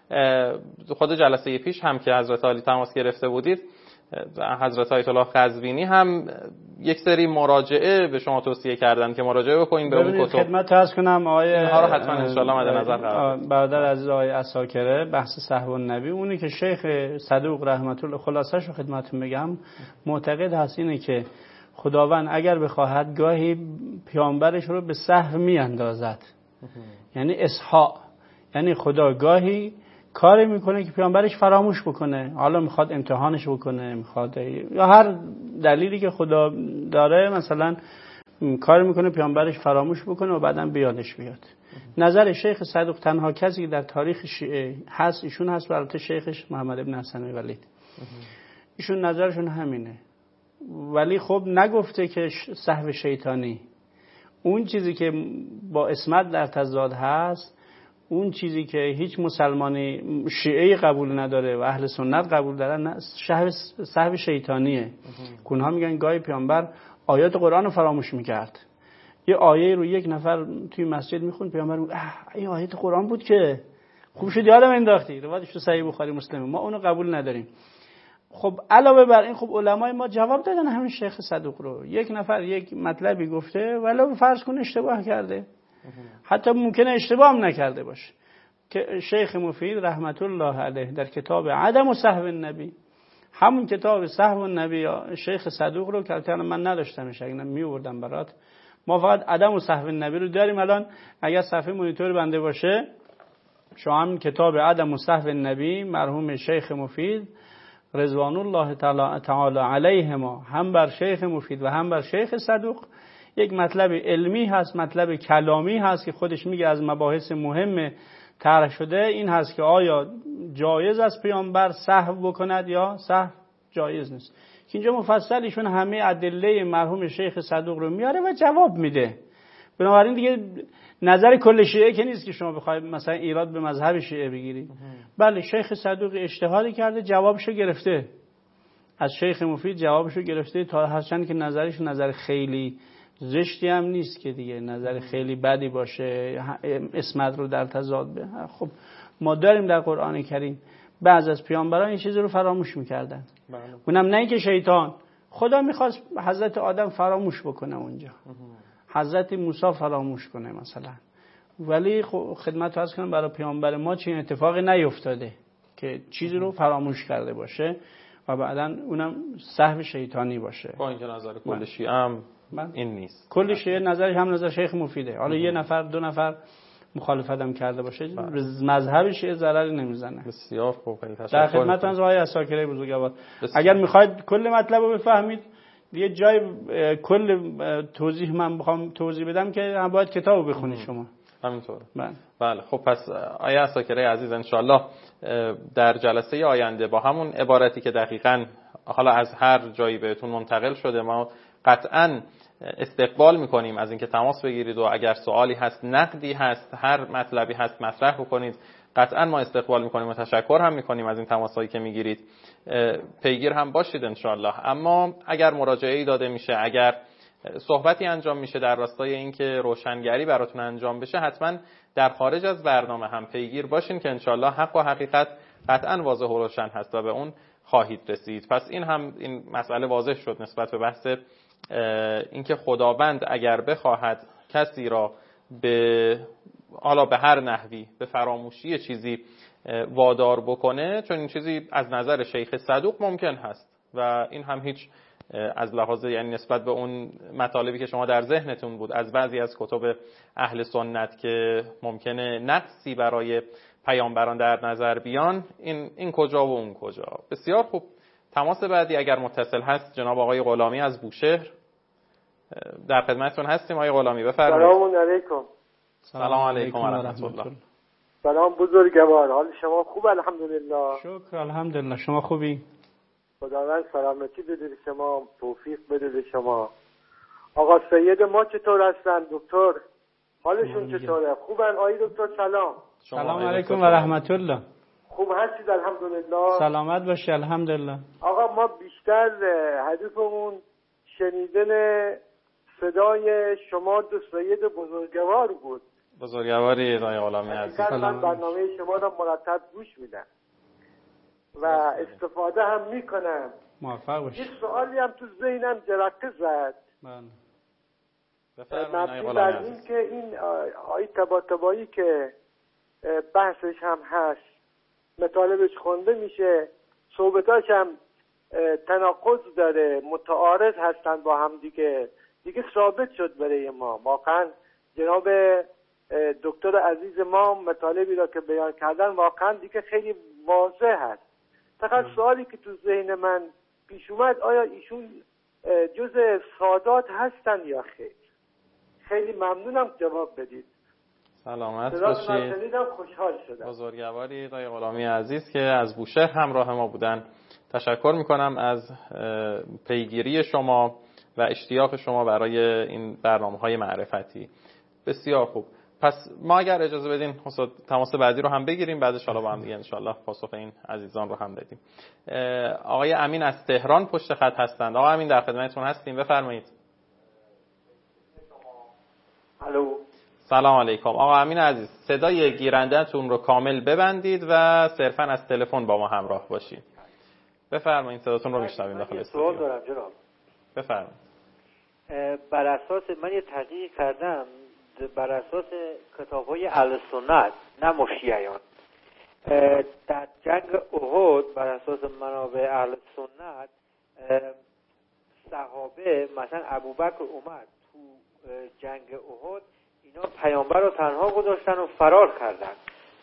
Speaker 1: خود جلسه پیش هم که حضرت علی تماس گرفته بودید، حضرت آیت الله قزوینی هم یک سری مراجعه به شما توصیه کردن که مراجعه بکنین به اون کتب.
Speaker 2: خدمت عرض کنم آیه
Speaker 1: اینها رو حتما ان شاء الله مد نظر قرار بدید.
Speaker 2: برادر عزیز آیه عساکره بحث صحو النبی اونی که شیخ صدوق رحمت الله خلاصش رو خدمتتون بگم، معتقد هست اینه که خداوند اگر بخواهد گاهی پیامبرش رو به سهو میاندازد، یعنی اصحاء، یعنی خدا گاهی کاری میکنه که پیامبرش فراموش بکنه، حالا میخواد امتحانش بکنه، میخواد یا هر دلیلی که خدا داره مثلا کاری میکنه پیامبرش فراموش بکنه و بعداً بیادش بیاد. نظر شیخ صدوق تنها کسی که در تاریخ شیعه هست ایشون هست، البته شیخش محمد ابن حسن ولید، ایشون نظرشون همینه. ولی خب نگفته که سهو شیطانی، اون چیزی که با اسمت در تضاد هست، اون چیزی که هیچ مسلمانی شیعه قبول نداره و اهل سنت قبول دارن، سهو شیطانیه. اونها میگن گاهی پیامبر آیات قرآن رو فراموش میکرد، یه آیه رو یک نفر توی مسجد میخوند، پیامبر میگه این آیات قرآن بود که خوب شد یادم انداختی، روایتش تو صحیح بخاری مسلم، ما اونو قبول نداریم. خب علاوه بر این خب علمای ما جواب دادن همین شیخ صدوق رو. یک نفر یک مطلبی گفته ولو فرض کن اشتباه کرده، حتی ممکنه اشتباه هم نکرده باشه، که شیخ مفید رحمت الله علیه در کتاب عدم صحو النبی، همون کتاب صحو النبی یا شیخ صدوق رو که من نداشتمش، اگه میوردم برات، ما فقط عدم صحو النبی رو داریم. الان اگر صفحه مانیتور بنده باشه شما هم کتاب عدم صحو النبی مرحوم شیخ مفید رضوان الله تعالی علیهما، هم بر شیخ مفید و هم بر شیخ صدوق، یک مطلب علمی هست، مطلب کلامی هست که خودش میگه از مباحث مهم طرح شده این هست که آیا جایز است پیامبر سهو بکند یا سهو جایز نیست. که اینجا مفصل ایشون همه ادله مرحوم شیخ صدوق رو میاره و جواب میده. بنابراین دیگه نظر کل شیعه که نیست که شما بخواید مثلا ایراد به مذهب شیعه بگیرید. بله شیخ صدوق اجتهادی کرده، جوابشو گرفته، از شیخ مفید جوابشو گرفته، تا هرچند که نظرش نظر خیلی زشتی هم نیست که دیگه نظر خیلی بدی باشه، اسمت رو در تضاد به. خب ما داریم در قرآن کریم بعض از پیامبران این چیز رو فراموش میکردن، اونم نه اینکه شیطان، خدا میخواست حضرت آدم فراموش بکنه اونجا، حضرت موسی فراموش کنه مثلا، ولی خدمت عرض کنم برای پیامبر ما چنین اتفاقی نیفتاده که چیزی رو فراموش کرده باشه و بعداً اونم سهو شیطانی باشه.
Speaker 1: با اینکه نظر کل شیعه هم این نیست،
Speaker 2: کل شیعه نظرش هم نظر شیخ مفیده، حالا یه نفر دو نفر مخالفت هم کرده باشه مذهب شیعه ضرری نمیزنه.
Speaker 1: بسیار خوب، خیلی تشکر.
Speaker 2: در خدمتتون از آقای عساکره بزرگوار، اگر میخواید کل مطلب رو بفهمید یه جای کل توضیح من بخوام توضیح بدم که هم باید کتابو بخونید شما.
Speaker 1: همینطوره.
Speaker 2: بله.
Speaker 1: بله خب پس آقای عساکره عزیز ان شاء الله در جلسه آینده با همون عبارتی که دقیقاً حالا از هر جایی بهتون منتقل شده ما قطعاً استقبال میکنیم از اینکه تماس بگیرید و اگر سوالی هست، نقدی هست، هر مطلبی هست مطرح بکنید، قطعا ما استقبال میکنیم و تشکر هم میکنیم از این تماسایی که میگیرید. پیگیر هم باشید ان شاء الله. اما اگر مراجعه‌ای داده میشه، اگر صحبتی انجام میشه در راستای اینکه روشنگری براتون انجام بشه، حتما در خارج از برنامه هم پیگیر باشین که انشالله حق و حقیقت قطعا واضح و روشن هست و به اون خواهید رسید. پس این هم این مسئله واضح شد نسبت به بحث اینکه خداوند اگر بخواهد کسی را به حالا به هر نحوی به فراموشی چیزی وادار بکنه، چون این چیزی از نظر شیخ صدوق ممکن هست و این هم هیچ از لحاظ یعنی نسبت به اون مطالبی که شما در ذهنتون بود از بعضی از کتب اهل سنت که ممکنه نقصی برای پیامبران در نظر بیان، این این کجا و اون کجا. بسیار خوب. تماس بعدی اگر متصل هست جناب آقای غلامی از بوشهر، در خدمتتون هستیم. آقای غلامی بفرمایید.
Speaker 6: سلام علیکم.
Speaker 1: سلام علیکم و رحمت الله.
Speaker 6: سلام بزرگوار، حال شما خوب؟ الحمدلله.
Speaker 2: شکر الحمدلله. شما خوبی؟
Speaker 6: خداوند سلامتی بده به شما، توفیق بده به شما. آقا سید ما چطور هستن دکتر؟ حالشون چطوره؟ خوبن آقای دکتر؟ سلام.
Speaker 2: سلام علیکم و رحمت الله.
Speaker 6: خوب هستید الحمدلله؟
Speaker 2: سلامت باشی الحمدلله.
Speaker 6: آقا ما بیشتر هدفمون شنیدن صدای شما دو سید بزرگوار بود.
Speaker 1: بزرگواری آقای غلامی عزیز.
Speaker 6: من برنامه شما را مرتب گوش میدم و استفاده هم میکنم.
Speaker 2: موفق باشی.
Speaker 6: یه سوالی هم تو ذهنم جرقه زد.
Speaker 1: بفرمایید آقای
Speaker 6: مبنی
Speaker 1: غلامی
Speaker 6: بر
Speaker 1: عزیز.
Speaker 6: این که این آیه طباطبایی که بحثش هم هست، مطالبش خونده میشه، صحبتاش هم تناقض داره، متعارض هستن با هم دیگه دیگه ثابت شد برای ما. واقعا جناب دکتر عزیز ما مطالبی را که بیان کردن واقعا دیگه خیلی واضح هست. فقط سوالی که تو ذهن من پیش اومد، آیا ایشون جز سادات هستن یا خیر؟ خیلی ممنونم جواب بدید.
Speaker 1: سلامت
Speaker 6: صداتون
Speaker 1: باشید.
Speaker 6: شنیدم، خوشحال شدم.
Speaker 1: بزرگواری آقای غلامی عزیز که از بوشهر همراه ما بودن. تشکر میکنم از پیگیری شما و اشتیاق شما برای این برنامه‌های معرفتی. بسیار خوب. پس ما اگر اجازه بدین تماس بعدی رو هم بگیریم، بعدش حالا با هم دیگه انشالله پاسخ این عزیزان رو هم بدیم. آقای امین از تهران پشت خط هستند. آقای امین در خدمتتون هستیم، بفرمایید.
Speaker 6: الو.
Speaker 1: سلام علیکم. آقا امین عزیز، صدای گیرنده‌تون رو کامل ببندید و صرفاً از تلفن با ما همراه باشید. بفرمایید، صداتون رو میشنویم داخل استودیو.
Speaker 7: سوال دارم جناب.
Speaker 1: بفرمایید.
Speaker 7: بر اساس من یه تحقیق کردم، بر اساس کتاب‌های اهل سنت نه مشیعیان، در جنگ احد بر اساس منابع اهل سنت صحابه مثلا ابوبکر اومد تو جنگ احد، اینا پیامبر رو تنها گذاشتن و فرار کردن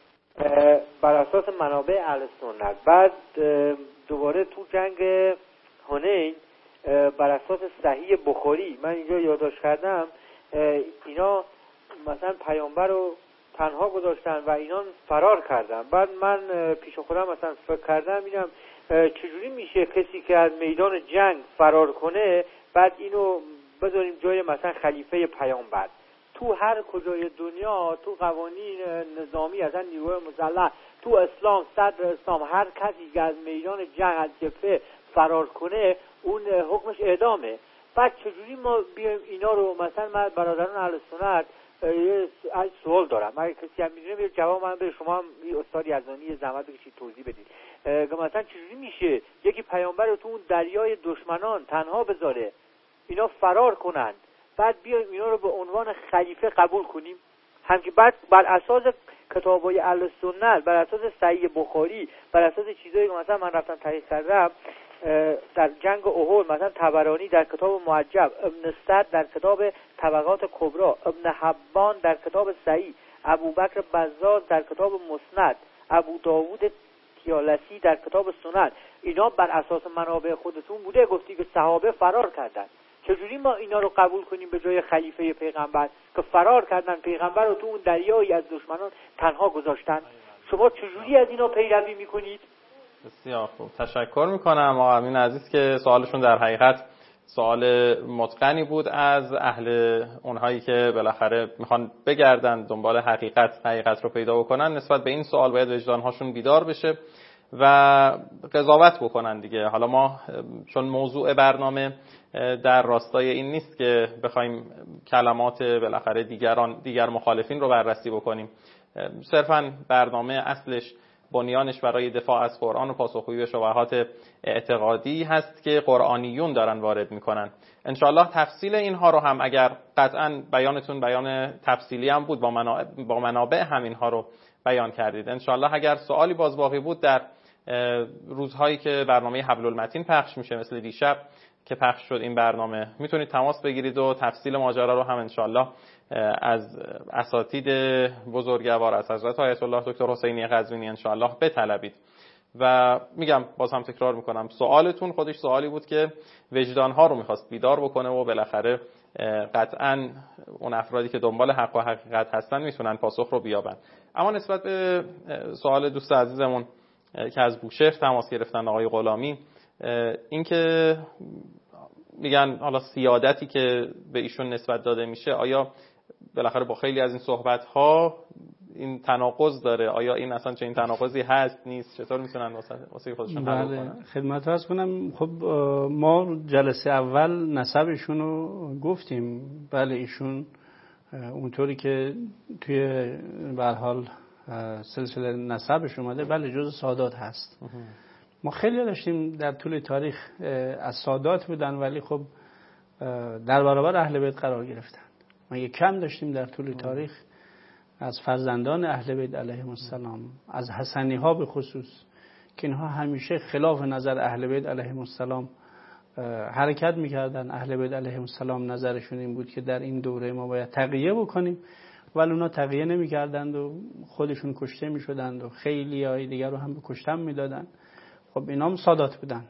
Speaker 7: بر اساس منابع اهل سنت. بعد دوباره تو جنگ حنین بر اساس صحیح بخاری من اینجا یادداشت کردم، اینا مثلا پیامبر رو تنها گذاشتن و اینا فرار کردن. بعد من پیش خودم مثلا فکر کردم اینم چجوری میشه کسی که از میدان جنگ فرار کنه بعد اینو بذاریم جای مثلا خلیفه پیامبر. تو هر کجای دنیا تو قوانین نظامی اصلا نیروی مسلح تو اسلام، صدر اسلام، هر کسی که از میدان جنگ از جبهه فرار کنه اون حکمش اعدامه. بعد چجوری ما بیایم اینا رو مثلا من برادران اهل سنت یه سوال دارم، اگه کسی هم میدونه جواب من بده، شما هم یه استاد یزدانی زحمت بکشید توضیح بدید. مثلا چجوری میشه یکی پیامبر رو تو اون دریای دشمنان تنها بذاره اینا فرار کنند، بعد بیایم اینا رو به عنوان خلیفه قبول کنیم؟ هم که بعد بر اساس کتابای اهل سنت، بر اساس صحیح بخاری، بر اساس چیزایی که مثلا من رفتم تحقیق کردم در جنگ احد، مثلا طبرانی در کتاب معجب، ابن سعد در کتاب طبقات کبری، ابن حبان در کتاب صحیح، ابوبکر بزاز در کتاب مسند، ابو داوود طیالسی در کتاب سنن، اینا بر اساس منابع خودتون بوده گفتی که صحابه فرار کردن. چجوری ما اینا رو قبول کنیم به جای خلیفه پیغمبر که فرار کردن، پیغمبر رو تو اون دریایی از دشمنان تنها گذاشتن؟ شما چجوری از اینا پیروی میکنید؟
Speaker 1: بسیار خوب، تشکر میکنم آقا امین عزیز که سوالشون در حقیقت سوال متقنی بود از اهل اونهایی که بالاخره میخوان بگردن دنبال حقیقت حقیقت رو پیدا بکنن. نسبت به این سوال باید وجدانهاشون بیدار بشه و قضاوت بکنن دیگه. حالا ما چون موضوع برنامه در راستای این نیست که بخوایم کلمات بالاخره دیگران دیگر مخالفین رو بررسی بکنیم. صرفاً برنامه اصلش بنیانش برای دفاع از قرآن و پاسخگویی به شبهات اعتقادی هست که قرآنیون دارن وارد میکنن. انشاءالله تفصیل اینها رو هم اگر قطعاً بیانتون بیان تفصیلی هم بود با منابع هم اینها رو بیان کردید. انشاءالله اگر سوالی باز باقی بود در روزهایی که برنامه حبل المتین پخش میشه مثل دیشب که پخش شد این برنامه، میتونید تماس بگیرید و تفصیل ماجرا رو هم انشاءالله از اساتید بزرگوار از حضرت آیت الله دکتر حسینی قزوینی انشاءالله بطلبید. و میگم باز هم تکرار میکنم سوالتون خودش سوالی بود که وجدانها رو میخواست بیدار بکنه و بالاخره قطعاً اون افرادی که دنبال حق و حقیقت هستن میتونن پاسخ رو بیابن. اما نسبت به سوال دوست عزیزمون که از بوشهر تماس گرفتن آقای غلامی، این که میگن حالا سیادتی که به ایشون نسبت داده میشه آیا بالاخره با خیلی از این صحبت ها این تناقض داره؟ آیا این اصلا چه این تناقضی هست نیست؟ چطور میتونن واسه خودشون حل کنن؟
Speaker 2: خدمت عرض کنم، خب ما جلسه اول نسبشون رو گفتیم. بله ایشون اونطوری که توی به هر حال سلسله نسبش اومده بله جز سادات هست. ما خیلی داشتیم در طول تاریخ از سادات بودن ولی خب در برابر اهل بیت قرار گرفتن. ما یک کم داشتیم در طول تاریخ از فرزندان اهل بیت علیهم السلام، از حسنی ها به خصوص، که اینها همیشه خلاف نظر اهل بیت علیهم السلام حرکت میکردن. اهل بیت علیهم السلام نظرشون این بود که در این دوره ما باید تقیه بکنیم، ولی اونا تقیه نمیکردند و خودشون کشته میشدند و خیلی های دیگر رو هم به کشتن میدادن. خب اینا هم سادات بودن.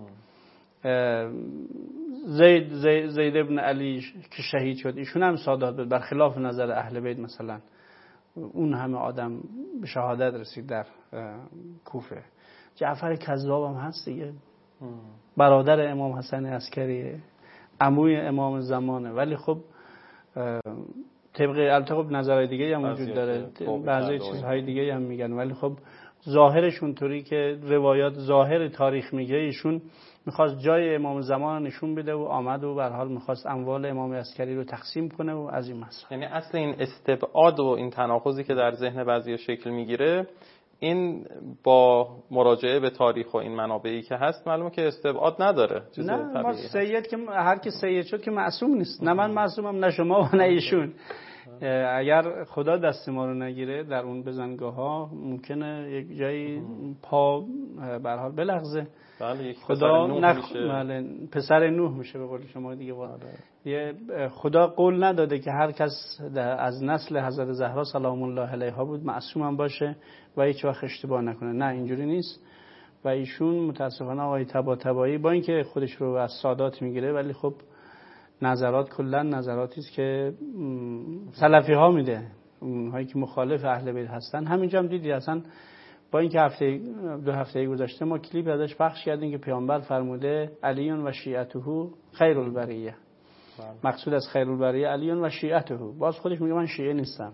Speaker 2: زید, زید زید ابن علی که شهید شد ایشون هم سادات بود، برخلاف نظر اهل بیت. مثلا اون همه آدم به شهادت رسید در کوفه. جعفر کذاب هم هست دیگه، برادر امام حسن عسکریه، عموی امام زمانه، ولی خب طبق البته نظرهای دیگه هم وجود داره، بعضی چیزهای دیگه هم میگن، ولی خب ظاهرش اونطوری که روایات ظاهر تاریخ میگه ایشون میخواست جای امام زمان نشون بده و آمد و به هر حال میخواست اموال امام عسکری رو تقسیم کنه و از این مسائل.
Speaker 1: یعنی اصل این استبعاد و این تناقضی که در ذهن بعضی شکل میگیره این با مراجعه به تاریخ و این منابعی که هست معلومه که استبعاد نداره.
Speaker 2: نه ما سید که هر کی سید شد که معصوم نیست. نه من معصومم نه شما و نه ایشون. اگر خدا دست ما رو نگیره در اون بزنگاه ها ممکنه یک جایی پا به هر حال بلغزه.
Speaker 1: بله
Speaker 2: خدا نخ... بله پسر نوح میشه به قول شما دیگه. یه خدا قول نداده که هر کس از نسل حضرت زهرا سلام الله علیها بود معصوم هم باشه و هیچ وقت اشتباه نکنه. نه اینجوری نیست. و ایشون متاسفانه آقای طباطبایی با اینکه خودش رو از سادات میگیره ولی خب نظرات کلا نظراتی است که سلفی ها میده، اونهایی که مخالف اهل بیت هستن. همینجا هم دیدی اصلا با اینکه هفته دو هفته گذشته ما کلیپ ازش پخش کردیم که پیامبر فرموده علیون و شیعته خیر البریه. مقصود از خیر البریه علیون و شیعته. باز خودش میگه من شیعه نیستم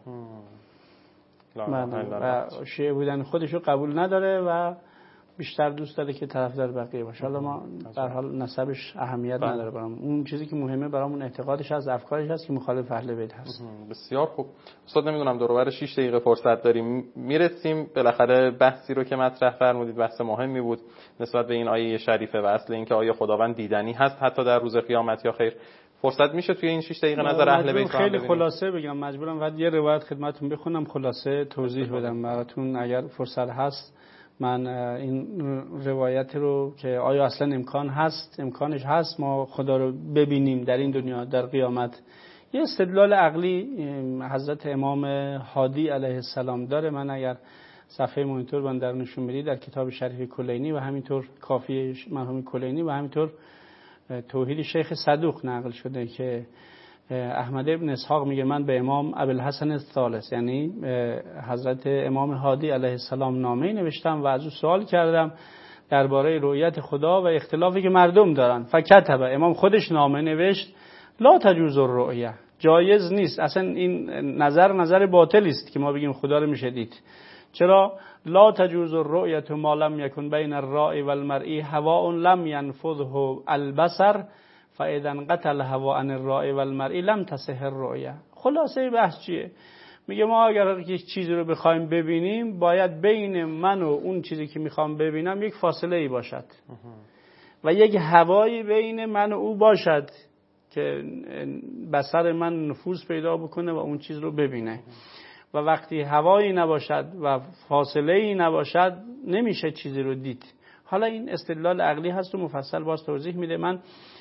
Speaker 2: و شیعه بودن خودشو قبول نداره و بیشتر دوست داره که طرفدار بقیه باشه. حالا ما در حال نسبش اهمیت نداره برام. اون چیزی که مهمه برامون اعتقادش از افکارش هست که مخالف اهل بیت هست.
Speaker 1: بسیار خوب استاد، نمیدونم دور و بر شش دقیقه فرصت داریم میرسیم بالاخره بحثی رو که مطرح فرمودید بحث مهمی بود نسبت به این آیه شریفه و اصل اینکه آیه خداوند دیدنی هست حتی در روز قیامت یا خیر. فرصت میشه توی این شش دقیقه نظر اهل بیت رو
Speaker 2: خیلی خلاصه بگم؟ مجبورم بعد یه روایت خدمتتون بخونم خلاصه توضیح بدم براتون اگر فرصت هست. من این روایت رو که آیا اصلا امکان هست امکانش هست ما خدا رو ببینیم در این دنیا در قیامت، یه استدلال عقلی حضرت امام هادی علیه السلام داره. من اگر صفحه مونیتور من در نشون بدید در کتاب شریف کلینی و همینطور کافی مرحوم کلینی و همینطور توحید شیخ صدوق نقل شده که احمد ابن اسحاق میگه من به امام ابوالحسن الثالث یعنی حضرت امام هادی علیه السلام نامه نوشتم و از او سوال کردم درباره رؤیت خدا و اختلافی که مردم دارن. فکتب امام خودش نامه نوشت لا تجوز الرؤیه، جایز نیست. اصلا این نظر نظر باطلی است که ما بگیم خدا رو میشه دید. چرا؟ لا تجوز الرؤیه ما لم یکن بین الرائی و المرئی هواء لم ينفذه البصر فاذا قتل هوا عن الرأی و المرئی لم تصح الرؤیه. خلاصه بحث چیه؟ میگه ما اگر یک چیزی رو بخوایم ببینیم باید بین من و اون چیزی که میخوام ببینم یک فاصله ای باشد و یک هوایی بین من و او باشد که بصر من نفوذ پیدا بکنه و اون چیز رو ببینه. و وقتی هوایی نباشد و فاصله ای نباشد نمیشه چیزی رو دید. حالا این استدلال عقلی هست و مفصل باز توضیح میده. من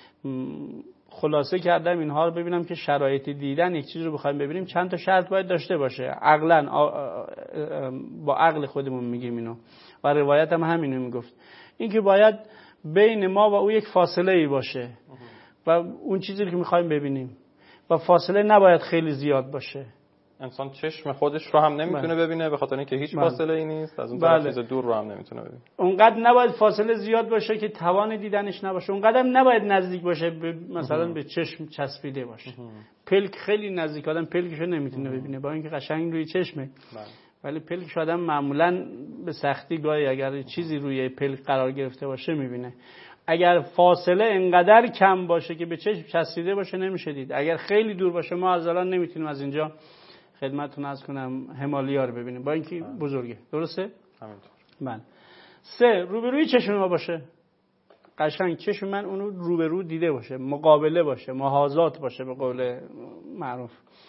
Speaker 2: خلاصه کردم اینها رو ببینم که شرایط دیدن یک چیز رو بخوایم ببینیم چند تا شرط باید داشته باشه. عقلاً با عقل خودمون میگیم اینو و روایت هم همینو میگفت. این که باید بین ما و او یک فاصله ای باشه و اون چیزی که میخوایم ببینیم و فاصله نباید خیلی زیاد باشه.
Speaker 1: انسان چشم خودش رو هم نمیتونه بله. ببینه به خاطر اینکه هیچ
Speaker 2: بله.
Speaker 1: فاصله ای نیست. از اون
Speaker 2: بله.
Speaker 1: طرف چیز دور رو هم نمیتونه ببینه.
Speaker 2: اونقدر نباید فاصله زیاد باشه که توان دیدنش نباشه. اونقدر هم نباید نزدیک باشه به مثلا به چشم چسبیده باشه. پلک خیلی نزدیک آدم پلکشو نمیتونه ببینه با اینکه قشنگ روی چشمه. بله. ولی پلکش آدم معمولا به سختی گاهی اگر چیزی روی پلک قرار گرفته باشه میبینه. اگر فاصله انقدر کم باشه که به چشم چسبیده باشه نمیشه دید. اگر خیلی دور باشه ما از الان نمیتونیم از اینجا خدمتتون عرض کنم همالیا رو ببینیم با اینکه بزرگه. درسته؟
Speaker 1: همینطور.
Speaker 2: من سه روبروی چشم ما باشه. قشنگ چشم من اونو روبرو دیده باشه، مقابله باشه، محاذات باشه به قول معروف.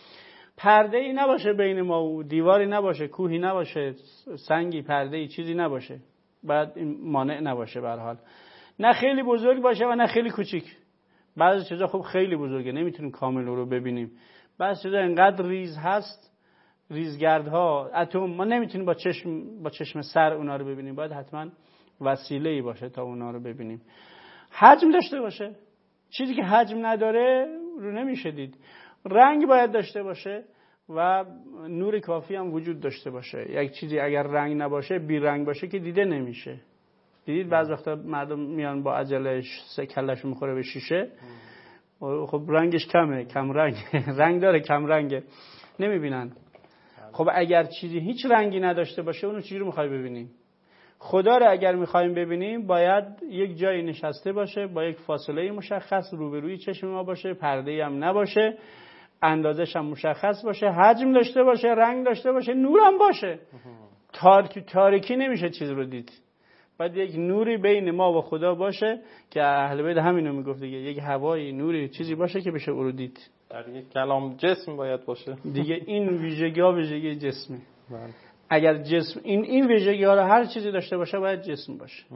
Speaker 2: پرده ای نباشه بین ما و دیواری نباشه، کوهی نباشه، سنگی، پرده ای چیزی نباشه. بعد این مانع نباشه به هر حال. نه خیلی بزرگ باشه و نه خیلی کوچیک. بعضی چیزا خب خیلی بزرگه نمیتونیم کامل رو ببینیم. بعضی چیزا انقدر ریز هست، ریزگردها، اتم، ما نمیتونیم با چشم با چشم سر اونا رو ببینیم. باید حتما وسیله‌ای باشه تا اونا رو ببینیم. حجم داشته باشه. چیزی که حجم نداره رو نمیشه دید. رنگ باید داشته باشه و نور کافی هم وجود داشته باشه. یک چیزی اگر رنگ نباشه، بی رنگ باشه که دیده نمیشه. دیدید بعض وقتا مردم میان با عجله سه کله‌شون میخوره به شیشه. خب رنگش کمه، کم رنگ. رنگ داره کم رنگه. نمیبینن. خب اگر چیزی هیچ رنگی نداشته باشه اونو چجوری میخوای ببینیم؟ خدا رو اگر میخوایم ببینیم باید یک جایی نشسته باشه با یک فاصله مشخص روبروی چشم ما باشه، پرده‌ای هم نباشه، اندازش هم مشخص باشه، حجم داشته باشه، رنگ داشته باشه، نور هم باشه. تاریکی تاریکی نمیشه چیز رو دید. باید یک نوری بین ما و خدا باشه که اهل بیت همینو میگفت دیگه، یک هوایی نوری چیزی باشه که بشه او رو دید.
Speaker 1: در یک کلام جسم باید باشه
Speaker 2: دیگه. این ویژگی ها ویژگی جسمه. اگر جسم این این ویژگی ها رو هر چیزی داشته باشه باید جسم باشه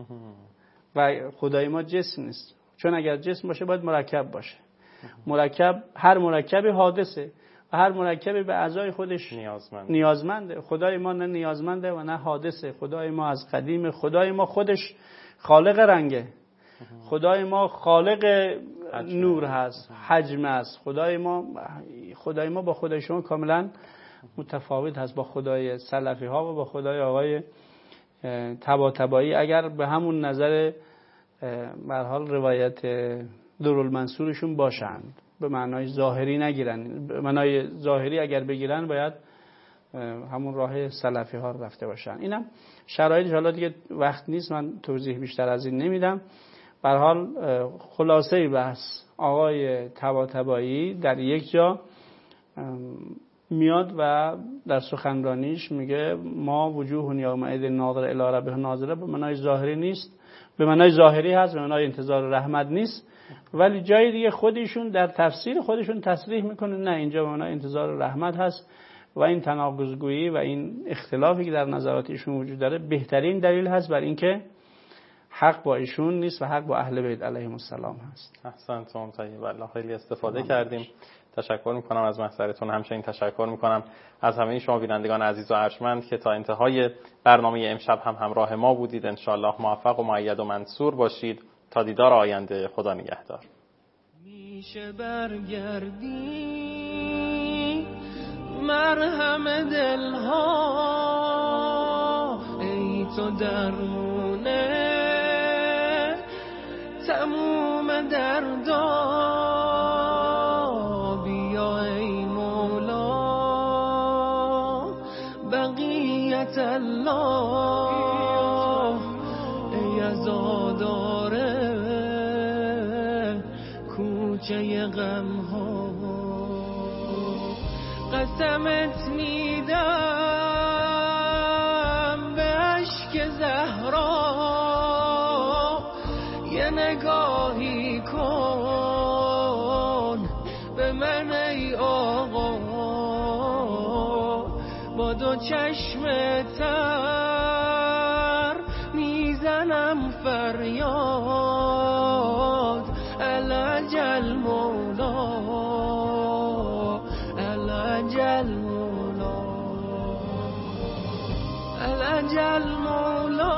Speaker 2: و خدای ما جسم نیست. چون اگر جسم باشه باید مرکب باشه. مرکب هر مرکبی حادثه و هر مرکبی به اعضای خودش
Speaker 1: نیازمند.
Speaker 2: نیازمنده. خدای ما نه نیازمنده و نه حادثه. خدای ما از قدیم، خدای ما خودش خالق رنگه. خدای ما خالق نور هست، حجم است. خدای ما خدای ما با خدای شما کاملا متفاوت هست، با خدای سلفی ها و با خدای آقای طباطبایی. اگر به همون نظر به هر حال روایت درالمنصورشون باشند، به معنای ظاهری نگیرن. به معنای ظاهری اگر بگیرن باید همون راه سلفی ها رفته باشن. اینم شرایطش. حالا دیگه وقت نیست من توضیح بیشتر از این نمیدم. به هر حال خلاصه بحث آقای طباطبایی در یک جا میاد و در سخنرانیش میگه ما وجوه یومئذ ناظر الی ربها ناظره. به معنای ظاهری نیست، به معنای ظاهری هست، به معنای انتظار رحمت نیست. ولی جای دیگه خودشون در تفسیر خودشون تصریح میکنه نه، اینجا به معنای انتظار رحمت هست. و این تناقض‌گویی و این اختلافی که در نظرات ایشون وجود داره بهترین دلیل هست بر اینکه حق با ایشون نیست و حق با اهل بیت علیهم السلام هست.
Speaker 1: احسنتم طیب الله. خیلی استفاده کردیم. تشکر میکنم از محضرتون. همچنین تشکر میکنم از همه شما بینندگان عزیز و ارجمند که تا انتهای برنامه امشب هم همراه ما بودید. انشاءالله موفق و مؤید و منصور باشید. تا دیدار آینده. خدا نگهدار.
Speaker 4: میشه برگردی مرهم دلها، ای تو درمونه تموم دردا، بیا ای مولا بقیت الله، ای عزاداره کو باغچه غم ها. قسمت میدم به اشک زهرا یه نگاهی کن به من ای آقا، با دو چشم تر میزنم فریاد العجل مولا العجل مولا العجل مولا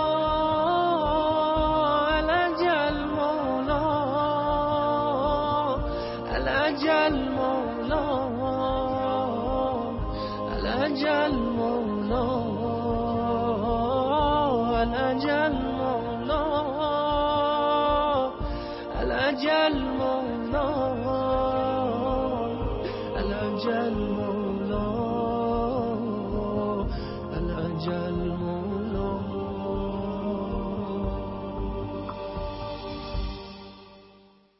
Speaker 4: العجل مولا العجل مولا العجل مولا